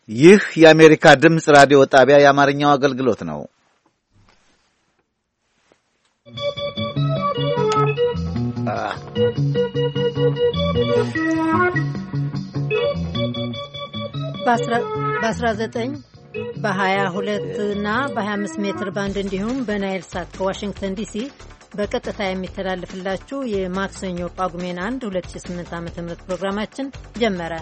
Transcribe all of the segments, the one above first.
ይህ የአሜሪካ ድምፅ ራዲዮ ጣቢያ የአማርኛው አገልግሎት ነው። በ19 በ22 እና በ25 ሜትር ባንድ እንዲሁም በናይል ሳት ከዋሽንግተን ዲሲ በቀጥታ የሚተላለፍላችሁ የማክሰኞ ጳጉሜን 1 2008 ዓ.ም ፕሮግራማችን ጀመረ።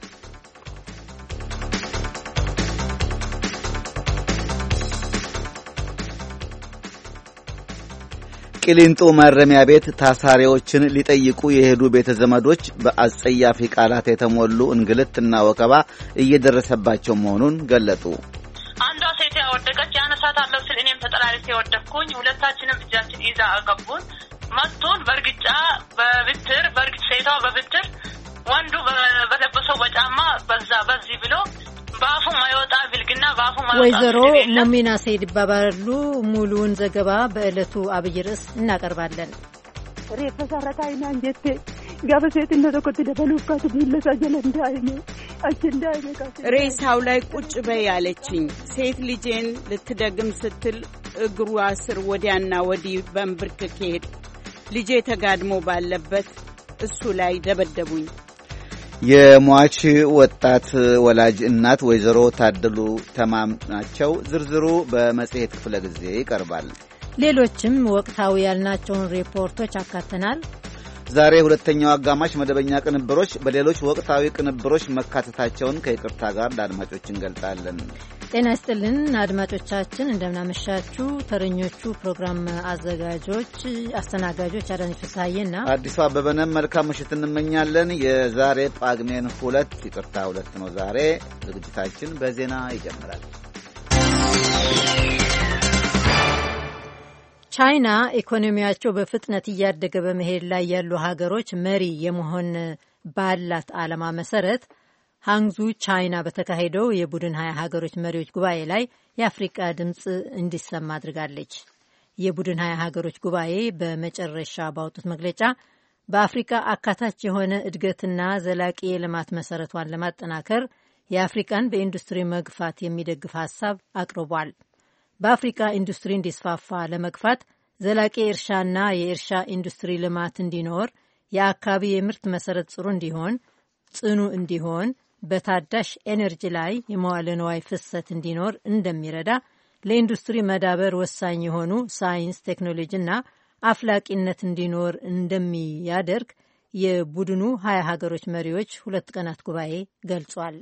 ቂሊንጦ ማረሚያ ቤት ታሳሪዎችን ሊጠይቁ የሄዱ ቤተ ዘመዶች በአጸያፊ ቃላት የተሞሉ እንግልትና ወከባ እየደረሰባቸው መሆኑን ገለጡ። አንዷ ሴት ያወደቀች ያነሳታለሁ ስል እኔም ተጠላልፌ ወደቅኩኝ። ሁለታችንም እጃችን ይዛ አቀቡን መቱን። በእርግጫ በርግጭ ሴቷ በብትር ወንዱ በለበሰው በጫማ በዚህ ብሎ ባፉ ማይወጣ ብልግና ባፉ ማይወጣ። ወይዘሮ ሙሚና ሰይድ ይባባሉ። ሙሉውን ዘገባ በዕለቱ አብይ ርዕስ እናቀርባለን። ሬፈሰረታይና እንጀቴ ጋበሴት እንደተቆጥ ደበሉካቱ ቢለሳ ጀለንዳይኔ አችንዳይኔ ሬሳው ላይ ቁጭ በይ ያለችኝ ሴት ልጄን ልትደግም ስትል እግሯ ስር ወዲያና ወዲህ በእንብርክክ ሄድ ልጄ ተጋድሞ ባለበት እሱ ላይ ደበደቡኝ። የሟች ወጣት ወላጅ እናት ወይዘሮ ታደሉ ተማም ናቸው። ዝርዝሩ በመጽሔት ክፍለ ጊዜ ይቀርባል። ሌሎችም ወቅታዊ ያልናቸውን ሪፖርቶች አካተናል። ዛሬ ሁለተኛው አጋማሽ መደበኛ ቅንብሮች በሌሎች ወቅታዊ ቅንብሮች መካተታቸውን ከይቅርታ ጋር ለአድማጮች እንገልጻለን። ጤና ይስጥልን አድማጮቻችን፣ እንደምናመሻችሁ። ተረኞቹ ፕሮግራም አስተናጋጆች አዳነች ፍስሐዬና አዲሱ አበበንም መልካም ምሽት እንመኛለን። የዛሬ ጳጉሜን 2 ነው። ዛሬ ዝግጅታችን በዜና ይጀምራል። ቻይና ኢኮኖሚያቸው በፍጥነት እያደገ በመሄድ ላይ ያሉ ሀገሮች መሪ የመሆን ባላት ዓላማ መሰረት ሃንግዙ ቻይና በተካሄደው የቡድን 20 ሀገሮች መሪዎች ጉባኤ ላይ የአፍሪቃ ድምፅ እንዲሰማ አድርጋለች። የቡድን 20 ሀገሮች ጉባኤ በመጨረሻ ባወጡት መግለጫ በአፍሪካ አካታች የሆነ እድገትና ዘላቂ የልማት መሰረቷን ለማጠናከር የአፍሪቃን በኢንዱስትሪ መግፋት የሚደግፍ ሀሳብ አቅርቧል። በአፍሪካ ኢንዱስትሪ እንዲስፋፋ ለመግፋት ዘላቂ የእርሻና የእርሻ ኢንዱስትሪ ልማት እንዲኖር፣ የአካባቢ የምርት መሰረት ጽኑ እንዲሆን፣ በታዳሽ ኤነርጂ ላይ የመዋለ ንዋይ ፍሰት እንዲኖር እንደሚረዳ፣ ለኢንዱስትሪ መዳበር ወሳኝ የሆኑ ሳይንስ፣ ቴክኖሎጂና አፍላቂነት እንዲኖር እንደሚያደርግ የቡድኑ 20 ሀገሮች መሪዎች 2 ቀናት ጉባኤ ገልጿል።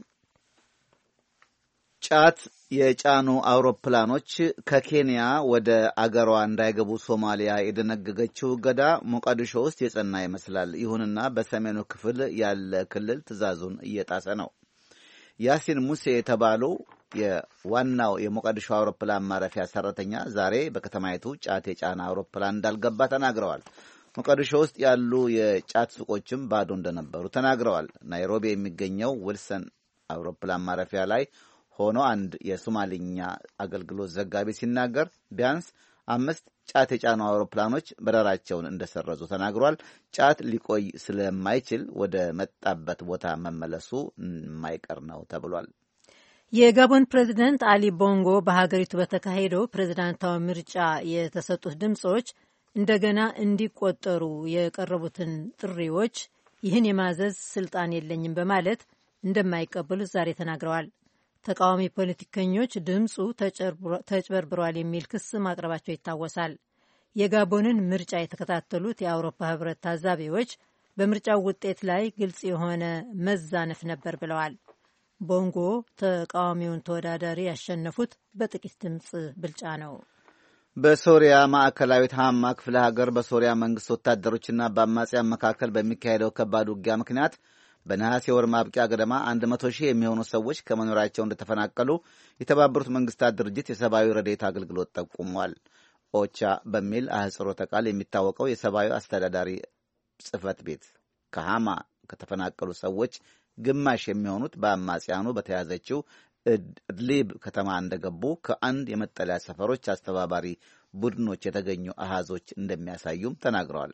ጫት የጫኑ አውሮፕላኖች ከኬንያ ወደ አገሯ እንዳይገቡ ሶማሊያ የደነገገችው እገዳ ሞቃዲሾ ውስጥ የጸና ይመስላል። ይሁንና በሰሜኑ ክፍል ያለ ክልል ትዕዛዙን እየጣሰ ነው። ያሲን ሙሴ የተባሉ የዋናው የሞቃዲሾ አውሮፕላን ማረፊያ ሰራተኛ ዛሬ በከተማይቱ ጫት የጫነ አውሮፕላን እንዳልገባ ተናግረዋል። ሞቃዲሾ ውስጥ ያሉ የጫት ሱቆችም ባዶ እንደነበሩ ተናግረዋል። ናይሮቢ የሚገኘው ዊልሰን አውሮፕላን ማረፊያ ላይ ሆኖ አንድ የሶማሊኛ አገልግሎት ዘጋቢ ሲናገር ቢያንስ 5 ጫት የጫኑ አውሮፕላኖች በረራቸውን እንደሰረዙ ተናግሯል። ጫት ሊቆይ ስለማይችል ወደ መጣበት ቦታ መመለሱ የማይቀር ነው ተብሏል። የጋቦን ፕሬዚደንት አሊ ቦንጎ በሀገሪቱ በተካሄደው ፕሬዚዳንታዊ ምርጫ የተሰጡት ድምፆች እንደገና እንዲቆጠሩ የቀረቡትን ጥሪዎች ይህን የማዘዝ ስልጣን የለኝም በማለት እንደማይቀበሉት ዛሬ ተናግረዋል። ተቃዋሚ ፖለቲከኞች ድምፁ ተጭበርብሯል የሚል ክስ ማቅረባቸው ይታወሳል። የጋቦንን ምርጫ የተከታተሉት የአውሮፓ ሕብረት ታዛቢዎች በምርጫው ውጤት ላይ ግልጽ የሆነ መዛነፍ ነበር ብለዋል። ቦንጎ ተቃዋሚውን ተወዳዳሪ ያሸነፉት በጥቂት ድምፅ ብልጫ ነው። በሶሪያ ማዕከላዊት ሀማ ክፍለ ሀገር በሶሪያ መንግስት ወታደሮችና በአማጽያን መካከል በሚካሄደው ከባድ ውጊያ ምክንያት በነሐሴ ወር ማብቂያ ገደማ 100 ሺህ የሚሆኑ ሰዎች ከመኖሪያቸው እንደተፈናቀሉ የተባበሩት መንግስታት ድርጅት የሰብአዊ ረድኤት አገልግሎት ጠቁሟል። ኦቻ በሚል አህጽሮተ ቃል የሚታወቀው የሰብአዊ አስተዳዳሪ ጽህፈት ቤት ከሃማ ከተፈናቀሉ ሰዎች ግማሽ የሚሆኑት በአማጽያኑ በተያዘችው ኢድሊብ ከተማ እንደገቡ ከአንድ የመጠለያ ሰፈሮች አስተባባሪ ቡድኖች የተገኙ አሃዞች እንደሚያሳዩም ተናግረዋል።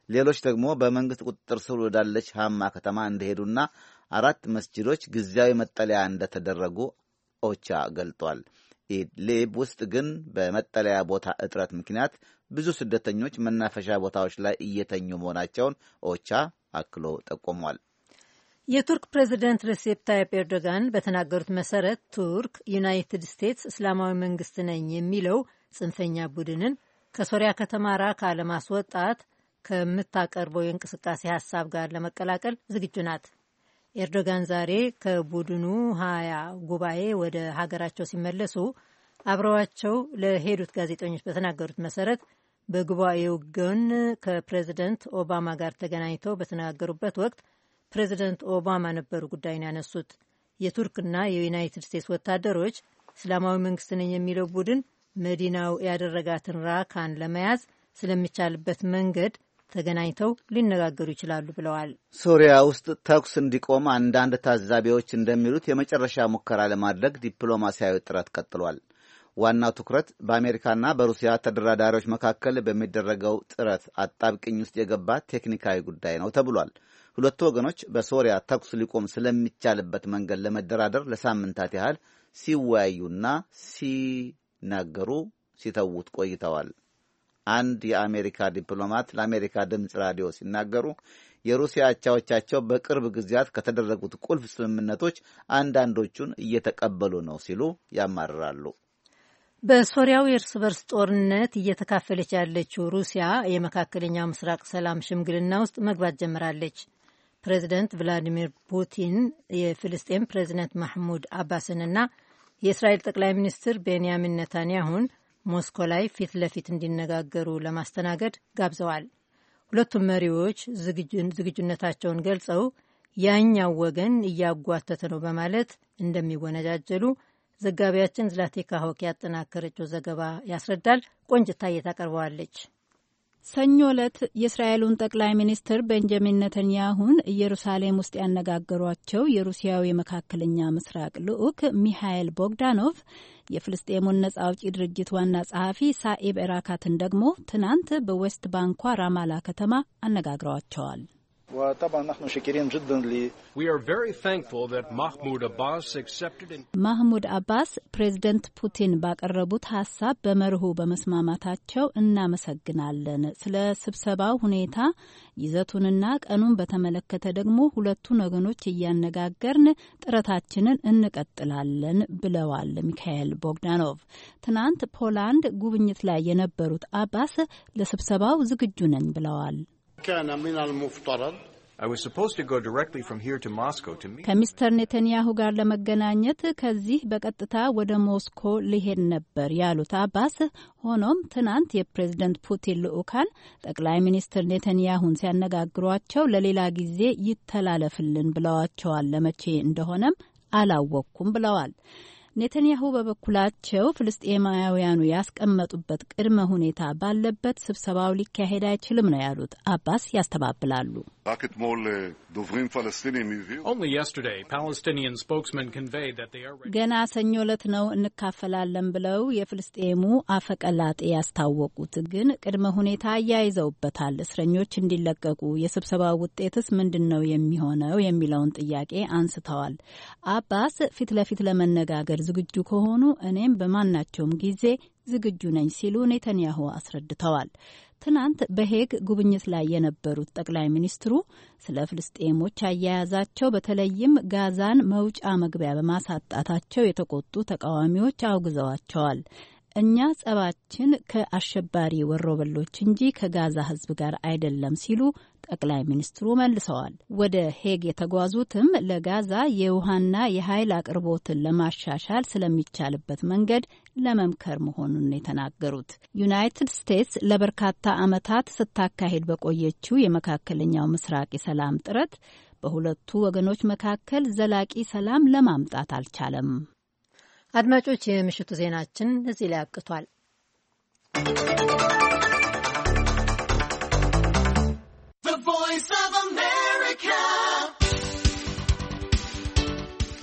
ሌሎች ደግሞ በመንግስት ቁጥጥር ስር ወዳለች ሃማ ከተማ እንደሄዱና 4 መስጂዶች ጊዜያዊ መጠለያ እንደተደረጉ ኦቻ ገልጧል። ኢድሊብ ውስጥ ግን በመጠለያ ቦታ እጥረት ምክንያት ብዙ ስደተኞች መናፈሻ ቦታዎች ላይ እየተኙ መሆናቸውን ኦቻ አክሎ ጠቁሟል። የቱርክ ፕሬዚደንት ሬሴፕ ታይፕ ኤርዶጋን በተናገሩት መሰረት ቱርክ ዩናይትድ ስቴትስ እስላማዊ መንግስት ነኝ የሚለው ጽንፈኛ ቡድንን ከሶሪያ ከተማ ራካ ለማስወጣት ከምታቀርበው የእንቅስቃሴ ሀሳብ ጋር ለመቀላቀል ዝግጁ ናት። ኤርዶጋን ዛሬ ከቡድኑ 20 ጉባኤ ወደ ሀገራቸው ሲመለሱ አብረዋቸው ለሄዱት ጋዜጠኞች በተናገሩት መሰረት በጉባኤው ጎን ከፕሬዚደንት ኦባማ ጋር ተገናኝተው በተነጋገሩበት ወቅት ፕሬዚደንት ኦባማ ነበሩ ጉዳዩን ያነሱት። የቱርክና የዩናይትድ ስቴትስ ወታደሮች እስላማዊ መንግስት ነኝ የሚለው ቡድን መዲናው ያደረጋትን ራካን ለመያዝ ስለሚቻልበት መንገድ ተገናኝተው ሊነጋገሩ ይችላሉ ብለዋል። ሶሪያ ውስጥ ተኩስ እንዲቆም አንዳንድ ታዛቢዎች እንደሚሉት የመጨረሻ ሙከራ ለማድረግ ዲፕሎማሲያዊ ጥረት ቀጥሏል። ዋናው ትኩረት በአሜሪካና በሩሲያ ተደራዳሪዎች መካከል በሚደረገው ጥረት አጣብቅኝ ውስጥ የገባ ቴክኒካዊ ጉዳይ ነው ተብሏል። ሁለቱ ወገኖች በሶሪያ ተኩስ ሊቆም ስለሚቻልበት መንገድ ለመደራደር ለሳምንታት ያህል ሲወያዩና ሲናገሩ ሲተዉት ቆይተዋል። አንድ የአሜሪካ ዲፕሎማት ለአሜሪካ ድምፅ ራዲዮ ሲናገሩ የሩሲያ አቻዎቻቸው በቅርብ ጊዜያት ከተደረጉት ቁልፍ ስምምነቶች አንዳንዶቹን እየተቀበሉ ነው ሲሉ ያማርራሉ። በሶሪያው የእርስ በርስ ጦርነት እየተካፈለች ያለችው ሩሲያ የመካከለኛው ምስራቅ ሰላም ሽምግልና ውስጥ መግባት ጀምራለች። ፕሬዚደንት ቭላዲሚር ፑቲን የፍልስጤም ፕሬዚደንት ማሕሙድ አባስንና የእስራኤል ጠቅላይ ሚኒስትር ቤንያሚን ኔታንያሁን ሞስኮ ላይ ፊት ለፊት እንዲነጋገሩ ለማስተናገድ ጋብዘዋል። ሁለቱም መሪዎች ዝግጁነታቸውን ገልጸው ያኛው ወገን እያጓተተ ነው በማለት እንደሚወነጃጀሉ ዘጋቢያችን ዝላቴካ ሆክ ያጠናከረችው ዘገባ ያስረዳል። ቆንጅታዬ ታቀርበዋለች። ሰኞ ዕለት የእስራኤሉን ጠቅላይ ሚኒስትር ቤንጃሚን ኔታንያሁን ኢየሩሳሌም ውስጥ ያነጋገሯቸው የሩሲያው የመካከለኛ ምስራቅ ልዑክ ሚሃኤል ቦግዳኖቭ የፍልስጤሙን ነጻ አውጪ ድርጅት ዋና ጸሐፊ ሳኢብ ኤራካትን ደግሞ ትናንት በዌስት ባንኳ ራማላ ከተማ አነጋግረዋቸዋል። ማህሙድ አባስ ፕሬዝደንት ፑቲን ባቀረቡት ሀሳብ በመርሁ በመስማማታቸው እናመሰግናለን። ስለ ስብሰባው ሁኔታ ይዘቱንና ቀኑን በተመለከተ ደግሞ ሁለቱን ወገኖች እያነጋገርን ጥረታችንን እንቀጥላለን ብለዋል ሚካኤል ቦግዳኖቭ። ትናንት ፖላንድ ጉብኝት ላይ የነበሩት አባስ ለስብሰባው ዝግጁ ነኝ ብለዋል። ከሚስተር ኔታንያሁ ጋር ለመገናኘት ከዚህ በቀጥታ ወደ ሞስኮ ሊሄድ ነበር ያሉት አባስ፣ ሆኖም ትናንት የፕሬዝደንት ፑቲን ልዑካን ጠቅላይ ሚኒስትር ኔታንያሁን ሲያነጋግሯቸው ለሌላ ጊዜ ይተላለፍልን ብለዋቸዋል። ለመቼ እንደሆነም አላወቅኩም ብለዋል። ኔታንያሁ በበኩላቸው ፍልስጤማውያኑ ያስቀመጡበት ቅድመ ሁኔታ ባለበት ስብሰባው ሊካሄድ አይችልም ነው ያሉት። አባስ ያስተባብላሉ። ገና ሰኞ ዕለት ነው እንካፈላለን ብለው የፍልስጤሙ አፈቀላጤ ያስታወቁት፣ ግን ቅድመ ሁኔታ አያይዘውበታል። እስረኞች እንዲለቀቁ፣ የስብሰባው ውጤትስ ምንድን ነው የሚሆነው የሚለውን ጥያቄ አንስተዋል። አባስ ፊት ለፊት ለመነጋገር ዝግጁ ከሆኑ እኔም በማናቸውም ጊዜ ዝግጁ ነኝ ሲሉ ኔታንያሁ አስረድተዋል። ትናንት በሄግ ጉብኝት ላይ የነበሩት ጠቅላይ ሚኒስትሩ ስለ ፍልስጤሞች አያያዛቸው በተለይም ጋዛን መውጫ መግቢያ በማሳጣታቸው የተቆጡ ተቃዋሚዎች አውግዘዋቸዋል። እኛ ጸባችን ከአሸባሪ ወሮበሎች እንጂ ከጋዛ ሕዝብ ጋር አይደለም ሲሉ ጠቅላይ ሚኒስትሩ መልሰዋል። ወደ ሄግ የተጓዙትም ለጋዛ የውሃና የኃይል አቅርቦትን ለማሻሻል ስለሚቻልበት መንገድ ለመምከር መሆኑን የተናገሩት። ዩናይትድ ስቴትስ ለበርካታ ዓመታት ስታካሄድ በቆየችው የመካከለኛው ምስራቅ የሰላም ጥረት በሁለቱ ወገኖች መካከል ዘላቂ ሰላም ለማምጣት አልቻለም። አድማጮች፣ የምሽቱ ዜናችን እዚህ ላይ አብቅቷል።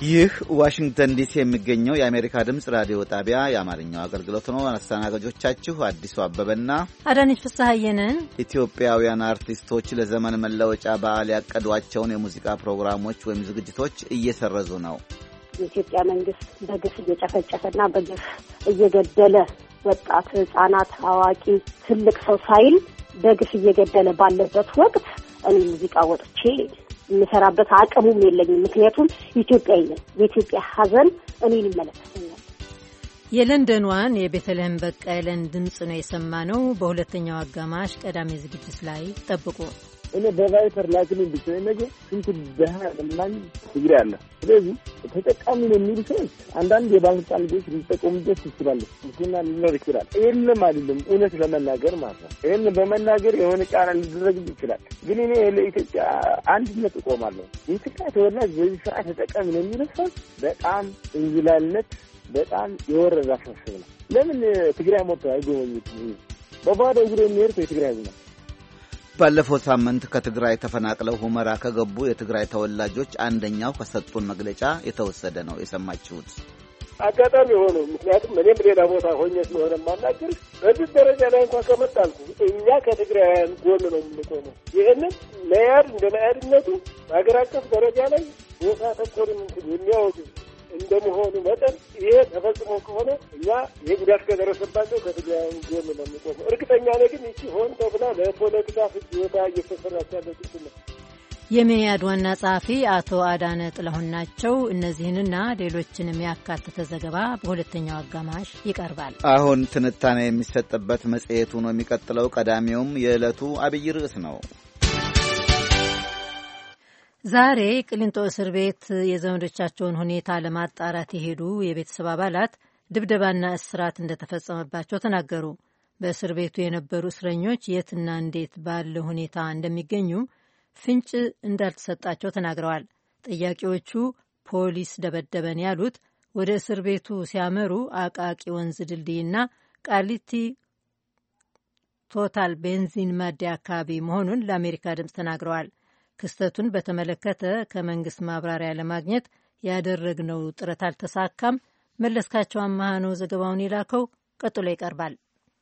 ይህ ዋሽንግተን ዲሲ የሚገኘው የአሜሪካ ድምጽ ራዲዮ ጣቢያ የአማርኛው አገልግሎት ነው። አስተናጋጆቻችሁ አዲሱ አበበና አዳነች ፍስሐየንን። ኢትዮጵያውያን አርቲስቶች ለዘመን መለወጫ በዓል ያቀዷቸውን የሙዚቃ ፕሮግራሞች ወይም ዝግጅቶች እየሰረዙ ነው። የኢትዮጵያ መንግስት በግፍ እየጨፈጨፈና በግፍ እየገደለ ወጣት፣ ህጻናት፣ አዋቂ፣ ትልቅ ሰው ሳይል በግፍ እየገደለ ባለበት ወቅት እኔ ሙዚቃ ወጥቼ የምሰራበት አቅሙም የለኝም። ምክንያቱም ኢትዮጵያዊ ነኝ። የኢትዮጵያ ሀዘን እኔን ይመለከተኛል። የለንደኗን የቤተልሔም በቀለን ድምጽ ነው የሰማነው። በሁለተኛው አጋማሽ ቀዳሚ ዝግጅት ላይ ጠብቁ። እኔ በቫይፐር ላክልኝ ብቻ ነገር ስንት ደሃ ለማኝ ትግሬ አለ። ስለዚህ ተጠቃሚ ነው የሚሉ ሰዎች አንዳንድ የባለስልጣን ልጆች ሊጠቀሙበት ይችላሉ። ሙስና ሊኖር ይችላል። ይህንም አይደለም እውነት ለመናገር ማለት ነው። ይህን በመናገር የሆነ ጫና ሊደረግ ይችላል። ግን እኔ ለኢትዮጵያ አንድነት እቆማለሁ። የኢትዮጵያ ተወላጅ በዚህ ሰዓት ተጠቃሚ ነው የሚሉ ሰዎች በጣም እንዝላልነት፣ በጣም የወረደ አሳሰብ ነው። ለምን ትግራይ ሞቶ አይጎበኙትም? በባዶ እግሩ የሚሄድ የትግራይ ህዝብ ነው። ባለፈው ሳምንት ከትግራይ ተፈናቅለው ሁመራ ከገቡ የትግራይ ተወላጆች አንደኛው ከሰጡን መግለጫ የተወሰደ ነው የሰማችሁት። አጋጣሚ ሆኖ ምክንያቱም እኔም ሌላ ቦታ ሆኜ ስለሆነ ማናገር በዚህ ደረጃ ላይ እንኳን ከመጣልኩ እኛ ከትግራይያን ጎን ነው የምንቆመው። ይህንን መያድ እንደ መያድነቱ በሀገር አቀፍ ደረጃ ላይ ቦታ ተኮር የሚያወጡ እንደመሆኑ መጠን ይሄ ተፈጽሞ ከሆነ እኛ ይህ ጉዳት ከደረሰባቸው ከትግራይያን ጎን ነው የምንቆመው። እርግጠኛ ነኝ ግን ይቺ ሆን ተብላ ለፖለቲካ ፍጆታ እየተሰራች ያለች ነው። የመያድ ዋና ጸሐፊ አቶ አዳነ ጥላሁን ናቸው። እነዚህንና ሌሎችንም ያካተተ ዘገባ በሁለተኛው አጋማሽ ይቀርባል። አሁን ትንታኔ የሚሰጥበት መጽሔቱ ነው የሚቀጥለው። ቀዳሚውም የዕለቱ አብይ ርዕስ ነው። ዛሬ ቅሊንጦ እስር ቤት የዘመዶቻቸውን ሁኔታ ለማጣራት የሄዱ የቤተሰብ አባላት ድብደባና እስራት እንደተፈጸመባቸው ተናገሩ። በእስር ቤቱ የነበሩ እስረኞች የትና እንዴት ባለ ሁኔታ እንደሚገኙ ፍንጭ እንዳልተሰጣቸው ተናግረዋል። ጠያቂዎቹ ፖሊስ ደበደበን ያሉት ወደ እስር ቤቱ ሲያመሩ አቃቂ ወንዝ ድልድይና ቃሊቲ ቶታል ቤንዚን ማደያ አካባቢ መሆኑን ለአሜሪካ ድምፅ ተናግረዋል። ክስተቱን በተመለከተ ከመንግስት ማብራሪያ ለማግኘት ያደረግነው ጥረት አልተሳካም። መለስካቸው አማሃ ነው ዘገባውን የላከው፣ ቀጥሎ ይቀርባል።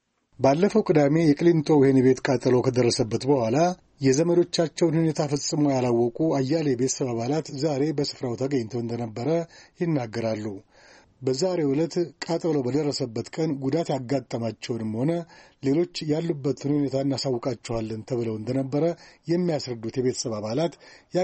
ባለፈው ቅዳሜ የቅሊንጦ ወህኒ ቤት ቃጠሎ ከደረሰበት በኋላ የዘመዶቻቸውን ሁኔታ ፈጽሞ ያላወቁ አያሌ ቤተሰብ አባላት ዛሬ በስፍራው ተገኝተው እንደነበረ ይናገራሉ። በዛሬው ዕለት ቃጠሎ በደረሰበት ቀን ጉዳት ያጋጠማቸውንም ሆነ ሌሎች ያሉበትን ሁኔታ እናሳውቃቸዋለን ተብለው እንደነበረ የሚያስረዱት የቤተሰብ አባላት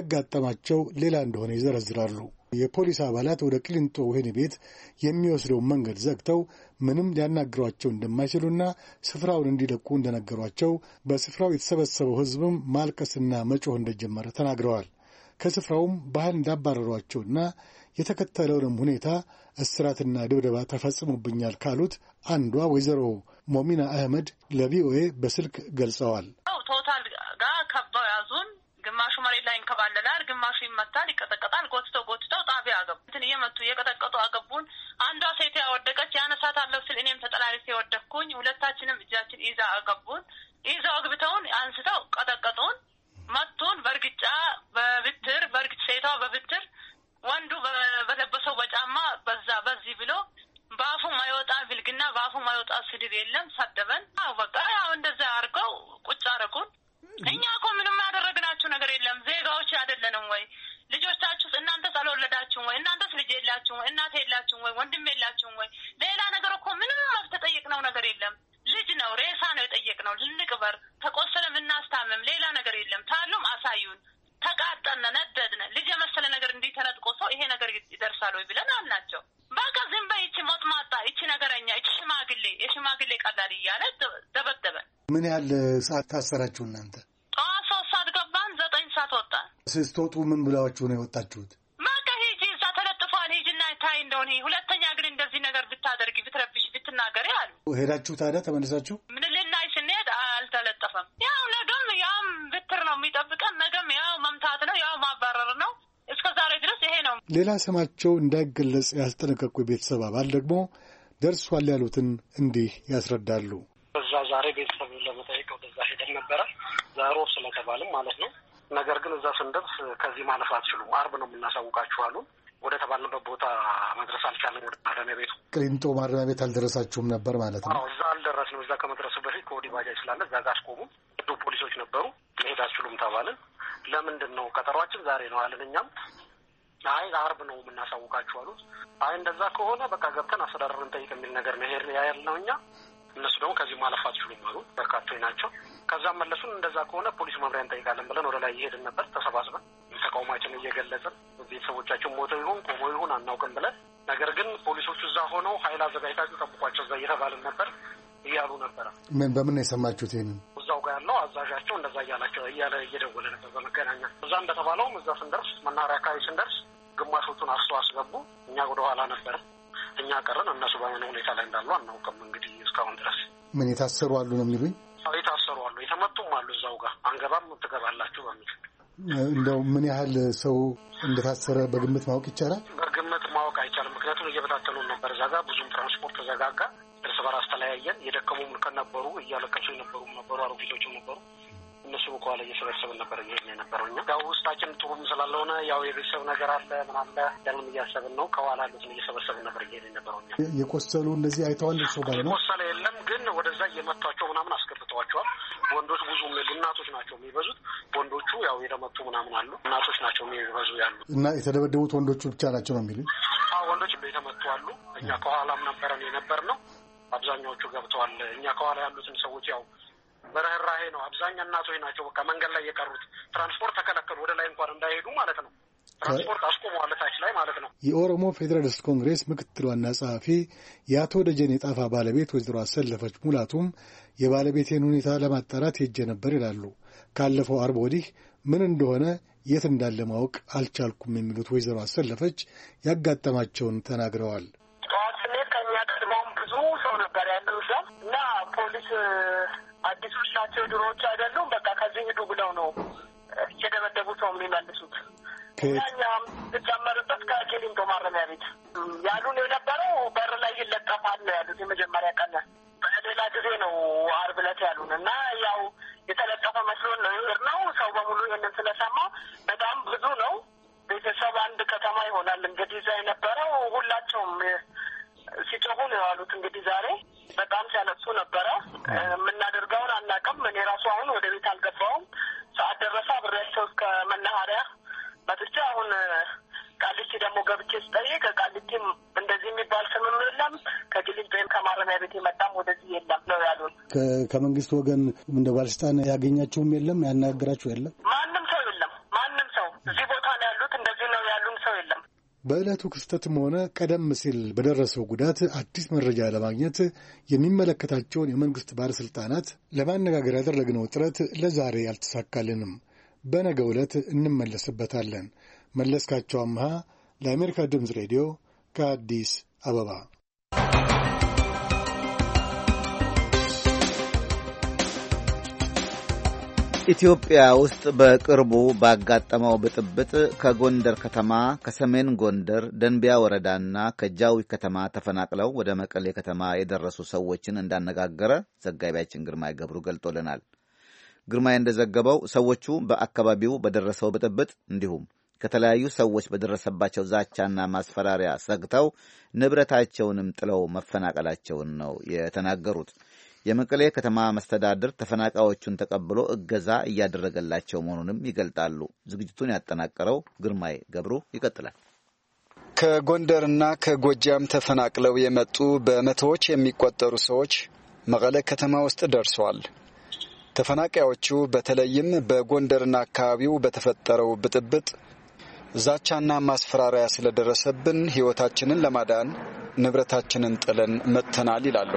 ያጋጠማቸው ሌላ እንደሆነ ይዘረዝራሉ። የፖሊስ አባላት ወደ ቅሊንጦ ወህኒ ቤት የሚወስደውን መንገድ ዘግተው ምንም ሊያናግሯቸው እንደማይችሉና ስፍራውን እንዲለቁ እንደነገሯቸው፣ በስፍራው የተሰበሰበው ሕዝብም ማልቀስና መጮህ እንደጀመረ ተናግረዋል። ከስፍራውም ባህል እንዳባረሯቸውና የተከተለውንም ሁኔታ እስራትና ድብደባ ተፈጽሞብኛል ካሉት አንዷ ወይዘሮ ሞሚና አህመድ ለቪኦኤ በስልክ ገልጸዋል። ቶታል ጋር ከበው ያዙን። ግማሹ መሬት ላይ እንከባለላል፣ ግማሹ ይመታል፣ ይቀጠቀጣል። ጎትተው ጣቢያ አገቡ። እንትን እየመቱ እየቀጠቀጡ አገቡን። አንዷ ሴት ያወደቀች ያነሳታለሁ ስል እኔም ተጠላልፌ ወደቅኩኝ። ሁለታችንም እጃችን ይዛ አገቡን። ይዘው አግብተውን አንስተው ቀጠቀጡን፣ መቱን። በእርግጫ በብትር በእርግጥ ሴቷ በብትር ወንዱ በለበሰው በጫማ በዚህ ብሎ በአፉ ማይወጣ ብልግና በአፉ ማይወጣ ስድብ የለም። ሰደበን። በቃ ያው እንደዛ አድርገው ቁጭ አደረጉን። እኛ እኮ ምንም ያደረግናችሁ ነገር የለም። ዜጋዎች አይደለንም ወይ? ልጆቻችሁስ እናንተስ አልወለዳችሁም ወይ? እናንተስ ልጅ የላችሁም ወይ? እናት የላችሁም ወይ? ወንድም የላችሁም ወይ? ሌላ ነገር እኮ ምንም ያልተጠየቅነው ነገር የለም። ልጅ ነው፣ ሬሳ ነው የጠየቅነው። ልንቅበር፣ ተቆሰለም እናስታምም፣ ሌላ ነገር የለም። ታሉም አሳዩን። ተቃጠነ፣ ነደድነ። ልጅ የመሰለ ነገር እንዲህ ተነጥቆ ሰው ይሄ ነገር ይደርሳል ወይ ብለን አልናቸው። በቃ ዝም በይ፣ ይቺ ሞጥማጣ፣ ይቺ ነገረኛ፣ ይቺ የሽማግሌ ቀላል እያለ ደበደበን። ምን ያህል ሰዓት ታሰራችሁ እናንተ? ጠዋት 3 ሰዓት ገባን፣ 9 ሰዓት ወጣን። ስትወጡ ምን ብላችሁ ነው የወጣችሁት? በቃ ሂጂ፣ እዛ ተለጥፏል፣ ሂጂና ታይ እንደሆነ ሁለተኛ ግን እንደዚህ ነገር ብታደርጊ፣ ብትረብሽ፣ ብትናገሪ አሉ። ሄዳችሁ ታዲያ ተመልሳችሁ? ምን ልናይ ስንሄድ አልተለጠፈም። ያው ነገም ያው ብትር ነው የሚጠብቀን፣ ነገም ያው መምታት ነው፣ ያው ማባረር ነው። እስከ ዛሬ ድረስ ይሄ ነው። ሌላ ስማቸው እንዳይገለጽ ያስጠነቀቁ ቤተሰብ አባል ደግሞ ደርሷል ያሉትን እንዲህ ያስረዳሉ። እዛ ዛሬ ቤተሰብ ለመጠየቅ ወደዛ ሄደን ነበረ፣ ዛሬ ስለተባለም ማለት ነው። ነገር ግን እዛ ስንደርስ ከዚህ ማለፍ አትችሉም፣ አርብ ነው የምናሳውቃችሁ አሉ። ወደ ተባልንበት ቦታ መድረስ አልቻለም። ወደ ማረሚያ ቤቱ ቅሊንጦ ማረሚያ ቤት አልደረሳችሁም ነበር ማለት ነው? አዎ እዛ አልደረስንም። እዛ ከመድረሱ በፊት ከወዲህ ባጃጅ ስላለ እዛ ጋር አስቆሙ። ፖሊሶች ነበሩ። መሄድ አትችሉም ተባልን። ለምንድን ነው ቀጠሯችን ዛሬ ነው አለን። እኛም አይ አርብ ነው የምናሳውቃችሁ አሉት። አይ እንደዛ ከሆነ በቃ ገብተን አስተዳደርን እንጠይቅ የሚል ነገር መሄድ ያልነው እኛ። እነሱ ደግሞ ከዚህ ማለፍ አትችሉም አሉ። በርካቶች ናቸው። ከዛም መለሱን። እንደዛ ከሆነ ፖሊስ መምሪያ እንጠይቃለን ብለን ወደ ላይ እየሄድን ነበር ተሰባስበን ተቃውሟችን እየገለጽን ቤተሰቦቻችን ሞተው ይሁን ቆመው ይሁን አናውቅም ብለን። ነገር ግን ፖሊሶቹ እዛ ሆነው ኃይል አዘጋጅታችሁ ጠብቋቸው እዛ እየተባልን ነበር እያሉ ነበረ። በምን ነው የሰማችሁት? ይሄንን እዛው ጋር ያለው አዛዣቸው እንደዛ እያለ እየደወለ ነበር በመገናኛ። እዛ እንደተባለውም እዛ ስንደርስ መናኸሪያ አካባቢ ስንደርስ ግማሾቹን አስገቡ። እኛ ወደ ኋላ ነበር። እኛ ቀረን። እነሱ በምን ሁኔታ ላይ እንዳሉ አናውቅም። እንግዲህ እስካሁን ድረስ ምን የታሰሩ አሉ ነው የሚሉኝ? የታሰሩ አሉ፣ የተመቱም አሉ። እዛው ጋር አንገባም ትገባላችሁ በሚል እንደው ምን ያህል ሰው እንደታሰረ በግምት ማወቅ ይቻላል? በግምት ማወቅ አይቻልም። ምክንያቱም እየበታተኑን ነበር። እዛ ጋር ብዙም ትራንስፖርት ተዘጋጋ። እርስ በራስ ተለያየን። የደከሙም ከነበሩ እያለቀሱ የነበሩም ነበሩ፣ አሮጊቶችም ነበሩ። እነሱ ከኋላ እየሰበሰብን ነበር እየሄድን የነበረው። እኛ ያው ውስጣችን ጥሩም ስላልሆነ ያው የቤተሰብ ነገር አለ ምን አለ ያንም እያሰብን ነው። ከኋላ ያሉትን እየሰበሰብን ነበር እየሄድን የነበረው። እኛ የቆሰሉ እንደዚህ አይተዋል? እሱ ጋር ነው የቆሰለ የለም፣ ግን ወደዛ እየመቷቸው ምናምን አስገብተዋቸዋል። ወንዶች ብዙም እናቶች ናቸው የሚበዙት። ወንዶቹ ያው የተመቱ ምናምን አሉ፣ እናቶች ናቸው የሚበዙ ያሉ። እና የተደበደቡት ወንዶቹ ብቻ ናቸው ነው የሚሉኝ? አዎ ወንዶች የተመቱ አሉ። እኛ ከኋላም ነበረን የነበር ነው። አብዛኛዎቹ ገብተዋል። እኛ ከኋላ ያሉትን ሰዎች ያው በረህራሄ ነው። አብዛኛ እናቶች ናቸው በቃ መንገድ ላይ የቀሩት። ትራንስፖርት ተከለከሉ፣ ወደ ላይ እንኳን እንዳይሄዱ ማለት ነው። ትራንስፖርት አስቆመዋል ታች ላይ ማለት ነው። የኦሮሞ ፌዴራሊስት ኮንግሬስ ምክትል ዋና ጸሐፊ የአቶ ደጀኔ ጣፋ ባለቤት ወይዘሮ አሰለፈች ሙላቱም የባለቤቴን ሁኔታ ለማጣራት ሄጄ ነበር ይላሉ። ካለፈው አርብ ወዲህ ምን እንደሆነ የት እንዳለ ማወቅ አልቻልኩም የሚሉት ወይዘሮ አሰለፈች ያጋጠማቸውን ተናግረዋል። ጠዋት ስንሄድ ከኛ ቀድሞውም ብዙ ሰው ነበር ያለው እዛ እና ፖሊስ አዲሶች ናቸው ድሮዎች አይደሉም። በቃ ከዚህ ሂዱ ብለው ነው እየደበደቡ ሰው የሚመልሱት። እኛም ተጨመርበት ከቂሊንጦ ማረሚያ ቤት ያሉን የነበረው በር ላይ ይለጠፋል ነው ያሉት። የመጀመሪያ ቀን በሌላ ጊዜ ነው አርብ ዕለት ያሉን እና ያው የተለጠፈ መስሎን ነው የሄድነው። ሰው በሙሉ ይህንን ስለሰማ በጣም ብዙ ነው። ቤተሰብ አንድ ከተማ ይሆናል እንግዲህ እዛ የነበረው። ሁላቸውም ሲጮሁ ነው ያሉት። እንግዲህ ዛሬ በጣም ሲያለቅሱ ነበረ። የምናደርገውን አናውቅም። እኔ ራሱ አሁን ወደ ቤት አልገባውም። ሰዓት ደረሰ። አብሬያቸው እስከ መናኸሪያ መጥቼ አሁን ቃሊቲ ደግሞ ገብቼ ስጠይቅ ቃሊቲም እንደዚህ የሚባል ስምም የለም፣ ከቂሊንጦ ከማረሚያ ቤት የመጣም ወደዚህ የለም ነው ያሉን። ከመንግስት ወገን እንደ ባለስልጣን ያገኛችሁም የለም? ያናገራችሁ የለም? ማንም ሰው የለም። ማንም ሰው እዚህ ቦታ ነው ያሉት እንደዚህ ነው ያሉን ሰው የለም። በዕለቱ ክስተትም ሆነ ቀደም ሲል በደረሰው ጉዳት አዲስ መረጃ ለማግኘት የሚመለከታቸውን የመንግስት ባለስልጣናት ለማነጋገር ያደረግነው ጥረት ለዛሬ አልተሳካልንም። በነገው ዕለት እንመለስበታለን። መለስካቸው አምሃ ለአሜሪካ ድምፅ ሬዲዮ ከአዲስ አበባ። ኢትዮጵያ ውስጥ በቅርቡ ባጋጠመው ብጥብጥ ከጎንደር ከተማ፣ ከሰሜን ጎንደር ደንቢያ ወረዳና ከጃዊ ከተማ ተፈናቅለው ወደ መቀሌ ከተማ የደረሱ ሰዎችን እንዳነጋገረ ዘጋቢያችን ግርማይ ገብሩ ገልጦልናል። ግርማይ እንደዘገበው ሰዎቹ በአካባቢው በደረሰው ብጥብጥ እንዲሁም ከተለያዩ ሰዎች በደረሰባቸው ዛቻና ማስፈራሪያ ሰግተው ንብረታቸውንም ጥለው መፈናቀላቸውን ነው የተናገሩት። የመቀሌ ከተማ መስተዳድር ተፈናቃዮቹን ተቀብሎ እገዛ እያደረገላቸው መሆኑንም ይገልጣሉ። ዝግጅቱን ያጠናቀረው ግርማይ ገብሩ ይቀጥላል። ከጎንደርና ከጎጃም ተፈናቅለው የመጡ በመቶዎች የሚቆጠሩ ሰዎች መቀሌ ከተማ ውስጥ ደርሰዋል። ተፈናቃዮቹ በተለይም በጎንደርና አካባቢው በተፈጠረው ብጥብጥ ዛቻና ማስፈራሪያ ስለደረሰብን ሕይወታችንን ለማዳን ንብረታችንን ጥለን መጥተናል ይላሉ።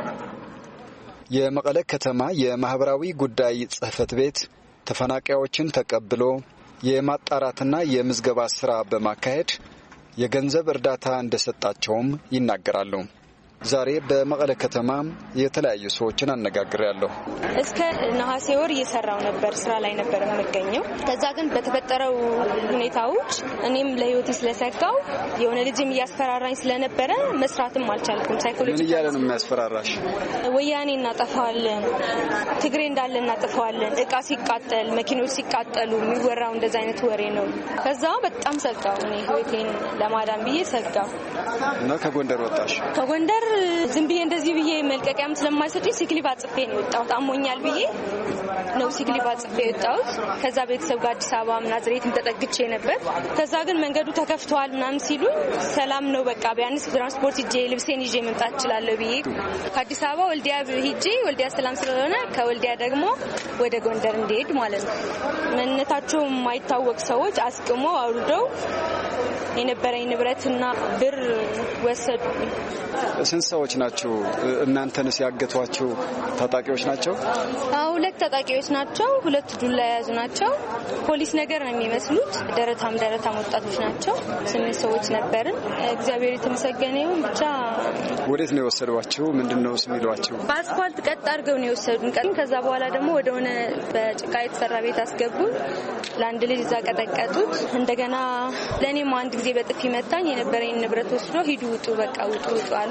የመቀለ ከተማ የማህበራዊ ጉዳይ ጽሕፈት ቤት ተፈናቃዮችን ተቀብሎ የማጣራትና የምዝገባ ስራ በማካሄድ የገንዘብ እርዳታ እንደሰጣቸውም ይናገራሉ። ዛሬ በመቀለ ከተማ የተለያዩ ሰዎችን አነጋግሬያለሁ። እስከ ነሐሴ ወር እየሰራው ነበር፣ ስራ ላይ ነበር የምገኘው። ከዛ ግን በተፈጠረው ሁኔታዎች እኔም ለህይወቴ ስለሰጋው የሆነ ልጅም እያስፈራራኝ ስለነበረ መስራትም አልቻልኩም። ሳይኮሎጂ ምን እያለ ነው የሚያስፈራራሽ? ወያኔ እናጠፋዋለን፣ ትግሬ እንዳለ እናጠፋዋለን፣ እቃ ሲቃጠል፣ መኪኖች ሲቃጠሉ የሚወራው እንደዛ አይነት ወሬ ነው። ከዛ በጣም ሰጋው። እኔ ህይወቴን ለማዳን ብዬ ሰጋው እና ከጎንደር ወጣሽ? ከጎንደር ዝም ብዬ እንደዚህ ብዬ መልቀቂያም ስለማይሰጡኝ ሲክሊፍ አጽፌ ነው የወጣሁት። አሞኛል ብዬ ነው ሲክሊፍ አጽፌ የወጣሁት። ከዛ ቤተሰብ ጋር አዲስ አበባ ናዝሬትም ተጠግቼ ነበር። ከዛ ግን መንገዱ ተከፍቷል ምናምን ሲሉኝ ሰላም ነው በቃ ቢያንስ ትራንስፖርት ሂጄ ልብሴን ይዤ መምጣት እችላለሁ ብዬ ከአዲስ አበባ ወልዲያ ሂጄ ወልዲያ ሰላም ስለሆነ ከወልዲያ ደግሞ ወደ ጎንደር እንድሄድ ማለት ነው። ማንነታቸው የማይታወቅ ሰዎች አስቅሞ አውርደው የነበረኝ ንብረትና ብር ወሰዱ። ስንት ሰዎች ናቸው እናንተንስ ያገቷቸው? ታጣቂዎች ናቸው? አዎ 2 ታጣቂዎች ናቸው። 2 ዱላ የያዙ ናቸው። ፖሊስ ነገር ነው የሚመስሉት። ደረታም ወጣቶች ናቸው። 8 ሰዎች ነበርን። እግዚአብሔር የተመሰገነ ይሁን። ብቻ ወዴት ነው የወሰዷቸው? ምንድነው የሚሏቸው? በአስፋልት ቀጥ አድርገው ነው የወሰዱን። ከዛ በኋላ ደግሞ ወደ ሆነ በጭቃ የተሰራ ቤት አስገቡን። ለአንድ ልጅ እዛ ቀጠቀጡት። እንደገና ለኔም አንድ ጊዜ በጥፊ መታኝ። የነበረኝ ንብረት ወስዶ ሂዱ ውጡ በቃ ውጡ አሉ።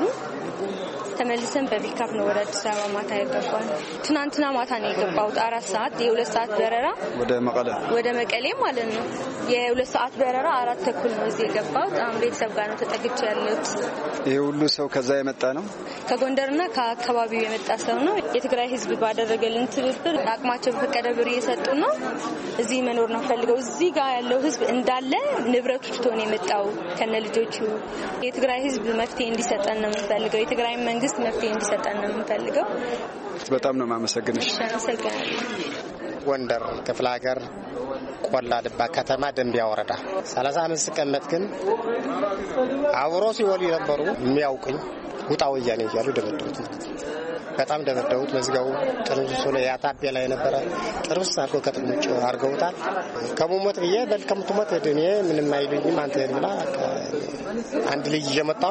ተመልሰን በፒካፕ ነው ወደ አዲስ አበባ ማታ የገባን። ትናንትና ማታ ነው የገባሁት 4 ሰዓት የ2 ሰዓት በረራ ወደ መቀሌ ማለት ነው። የ2 ሰዓት በረራ 4 ተኩል ነው እዚህ የገባሁት። አሁን ቤተሰብ ጋር ነው ተጠግቼ ያለሁት። ይሄ ሁሉ ሰው ከዛ የመጣ ነው? ከጎንደርና ከአካባቢው የመጣ ሰው ነው። የትግራይ ህዝብ ባደረገልን ትብብር አቅማቸው በፈቀደ ብር እየሰጡ ነው። እዚህ መኖር ነው ፈልገው። እዚህ ጋር ያለው ህዝብ እንዳለ ንብረቱ ትቶ ነው የመጣው ከነ ልጆቹ። የትግራይ ህዝብ መፍትሄ እንዲሰጠን ነው የምንፈልገው። የትግራይ መንግስት መፍትሄ እንዲሰጠን ነው የምንፈልገው። በጣም ነው ማመሰግንሽ። ጎንደር ክፍለ ሀገር ቆላ ድባ ከተማ ደንቢያ ወረዳ 30 ዓመት ስቀመጥ ግን አብሮ ሲወሉ የነበሩ የሚያውቁኝ ውጣ ወያኔ እያሉ ደበደቡት። በጣም ደበደቡት። መዝጋው ጥርሱ ላይ ያታቤ ላይ ነበረ ጥርስ አድርገው ከጥቅም ውጭ አድርገውታል። ከሞት ብዬ በልከምትሞት እኔ ምንም አይሉኝም አንተ ብላ አንድ ልጅ እየመጣው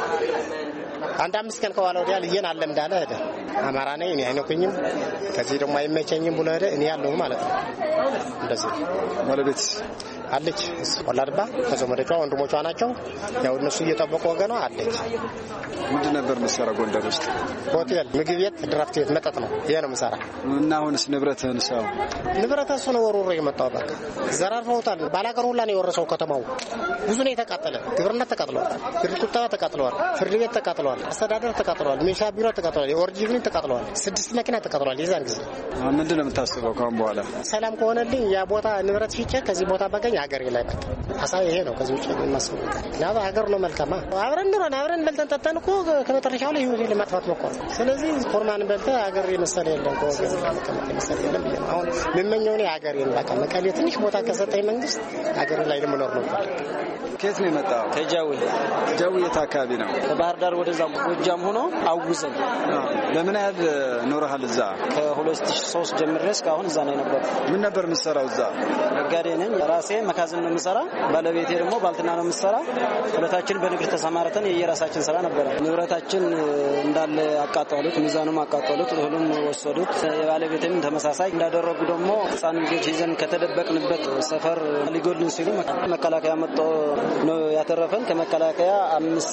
አንድ 5 ቀን ከኋላ ወዲያ ልጄን አለም እንዳለ ሄደ። አማራ ነኝ እኔ አይነኩኝም ከዚህ ደግሞ አይመቸኝም ብሎ ሄደ። እኔ ያለሁ ማለት ነው። እንደዚህ ባለቤት አለች ወላድባ ከዘመዶቿ ወንድሞቿ ናቸው። ያው እነሱ እየጠበቁ ወገኗ አለች። ምንድን ነበር መሰራ ጎንደር ውስጥ? ሆቴል፣ ምግብ ቤት፣ ድራፍት ቤት፣ መጠጥ ነው። ይሄ ነው መሰራ። እና አሁንስ ንብረትህን ሰው ንብረታቸው ነው ወሮሮ የመጣው በቃ ዘራርፈውታል። ባላገሩ ሁላ ነው የወረሰው ከተማው። ብዙ ነው የተቃጠለ። ግብርና ተቃጥሏል፣ ግብር ቁጠባ ተቃጥሏል፣ ፍርድ ቤት ተቃጥሏል፣ አስተዳደር ተቃጥሏል፣ ሚሊሻ ቢሮ ተቃጥሏል፣ የኦርጂን ተቃጥሏል፣ 6 መኪና ተቃጥሏል። የዛን ጊዜ ምንድን ነው የምታስበው ካሁን በኋላ? ሰላም ከሆነልኝ ያ ቦታ ንብረት ሽጬ ከዚህ ቦታ ባገኝ ሀገሬ ላይ በቃ ሐሳብ ይሄ ነው። ከዚህ ውጭ የማስበው ነገር ሀገር ነው መልካማ። አብረን ኑረን አብረን በልተን ጠጥተን እኮ ከመጨረሻው ላይ ህይወት ለማጥፋት ሞከረ። ስለዚህ ኮርማን በልተ ሀገር የመሰለ የለም ከወገን የመሰለ የለም። አሁን ምመኘው ነው ሀገሬን በቃ መቀሌ ትንሽ ቦታ ከሰጠኝ መንግስት ሀገሬ ላይ ለመኖር ነው። ከየት ነው የመጣው? ከጃዊ የት አካባቢ ነው? ከባህር ዳር ወደዛ ጎጃም ሆኖ አውዘን። ለምን ያህል ኖረሃል እዛ? ከ2003 ጀምሬ እስካሁን እዛ ነው የነበርኩት። ምን ነበር የምትሰራው እዛ? ነጋዴ ነኝ። ራሴ መካዝን ነው የምሰራ፣ ባለቤቴ ደግሞ ባልትና ነው የምትሰራ። ሁለታችን በንግድ ተሰማርተን የየራሳችን ስራ ነበር። ንብረታችን እንዳለ አቃጠሉት፣ ሚዛኑም አቃጠሉት፣ ሁሉም ወሰዱት። የባለቤቴም ተመሳሳይ እንዳደረጉ ደግሞ ህፃን ልጆች ይዘን ከተደበቅንበት ሰፈር ሊጎድሉን ሲሉ መከላከያ መጥቶ ነው ያተረፈን። ከመከላከያ 5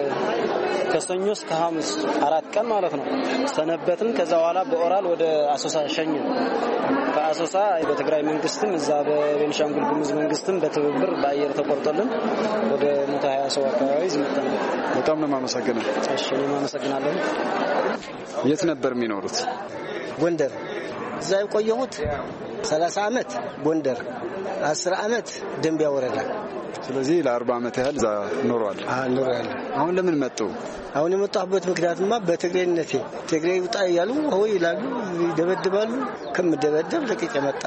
ከሰኞ እስከ ሐሙስ 4 ቀን ማለት ነው ሰነበትን። ከዛ በኋላ በኦራል ወደ አሶሳ ሸኙ። በአሶሳ በትግራይ መንግስትም እዛ በቤንሻንጉል ጉሙዝ መንግስትም በትብብር በአየር ተቆርጦልን ወደ 120 ሰው አካባቢ ዝመተን። በጣም ነው የማመሰግነው። እሺ እኔም አመሰግናለሁ። የት ነበር የሚኖሩት? ጎንደር። እዛ የቆየሁት 30 ዓመት ጎንደር፣ 10 ዓመት ደንቢያ ወረዳ። ስለዚህ ለ40 ዓመት ያህል እዛ ኖረዋል። ኖረዋል። አሁን ለምን መጡ? አሁን የመጣሁበት ምክንያትማ በትግሬነቴ ትግሬ ውጣ እያሉ ሆይ ይላሉ፣ ይደበድባሉ። ከምደበደብ ለቅቄ መጣ።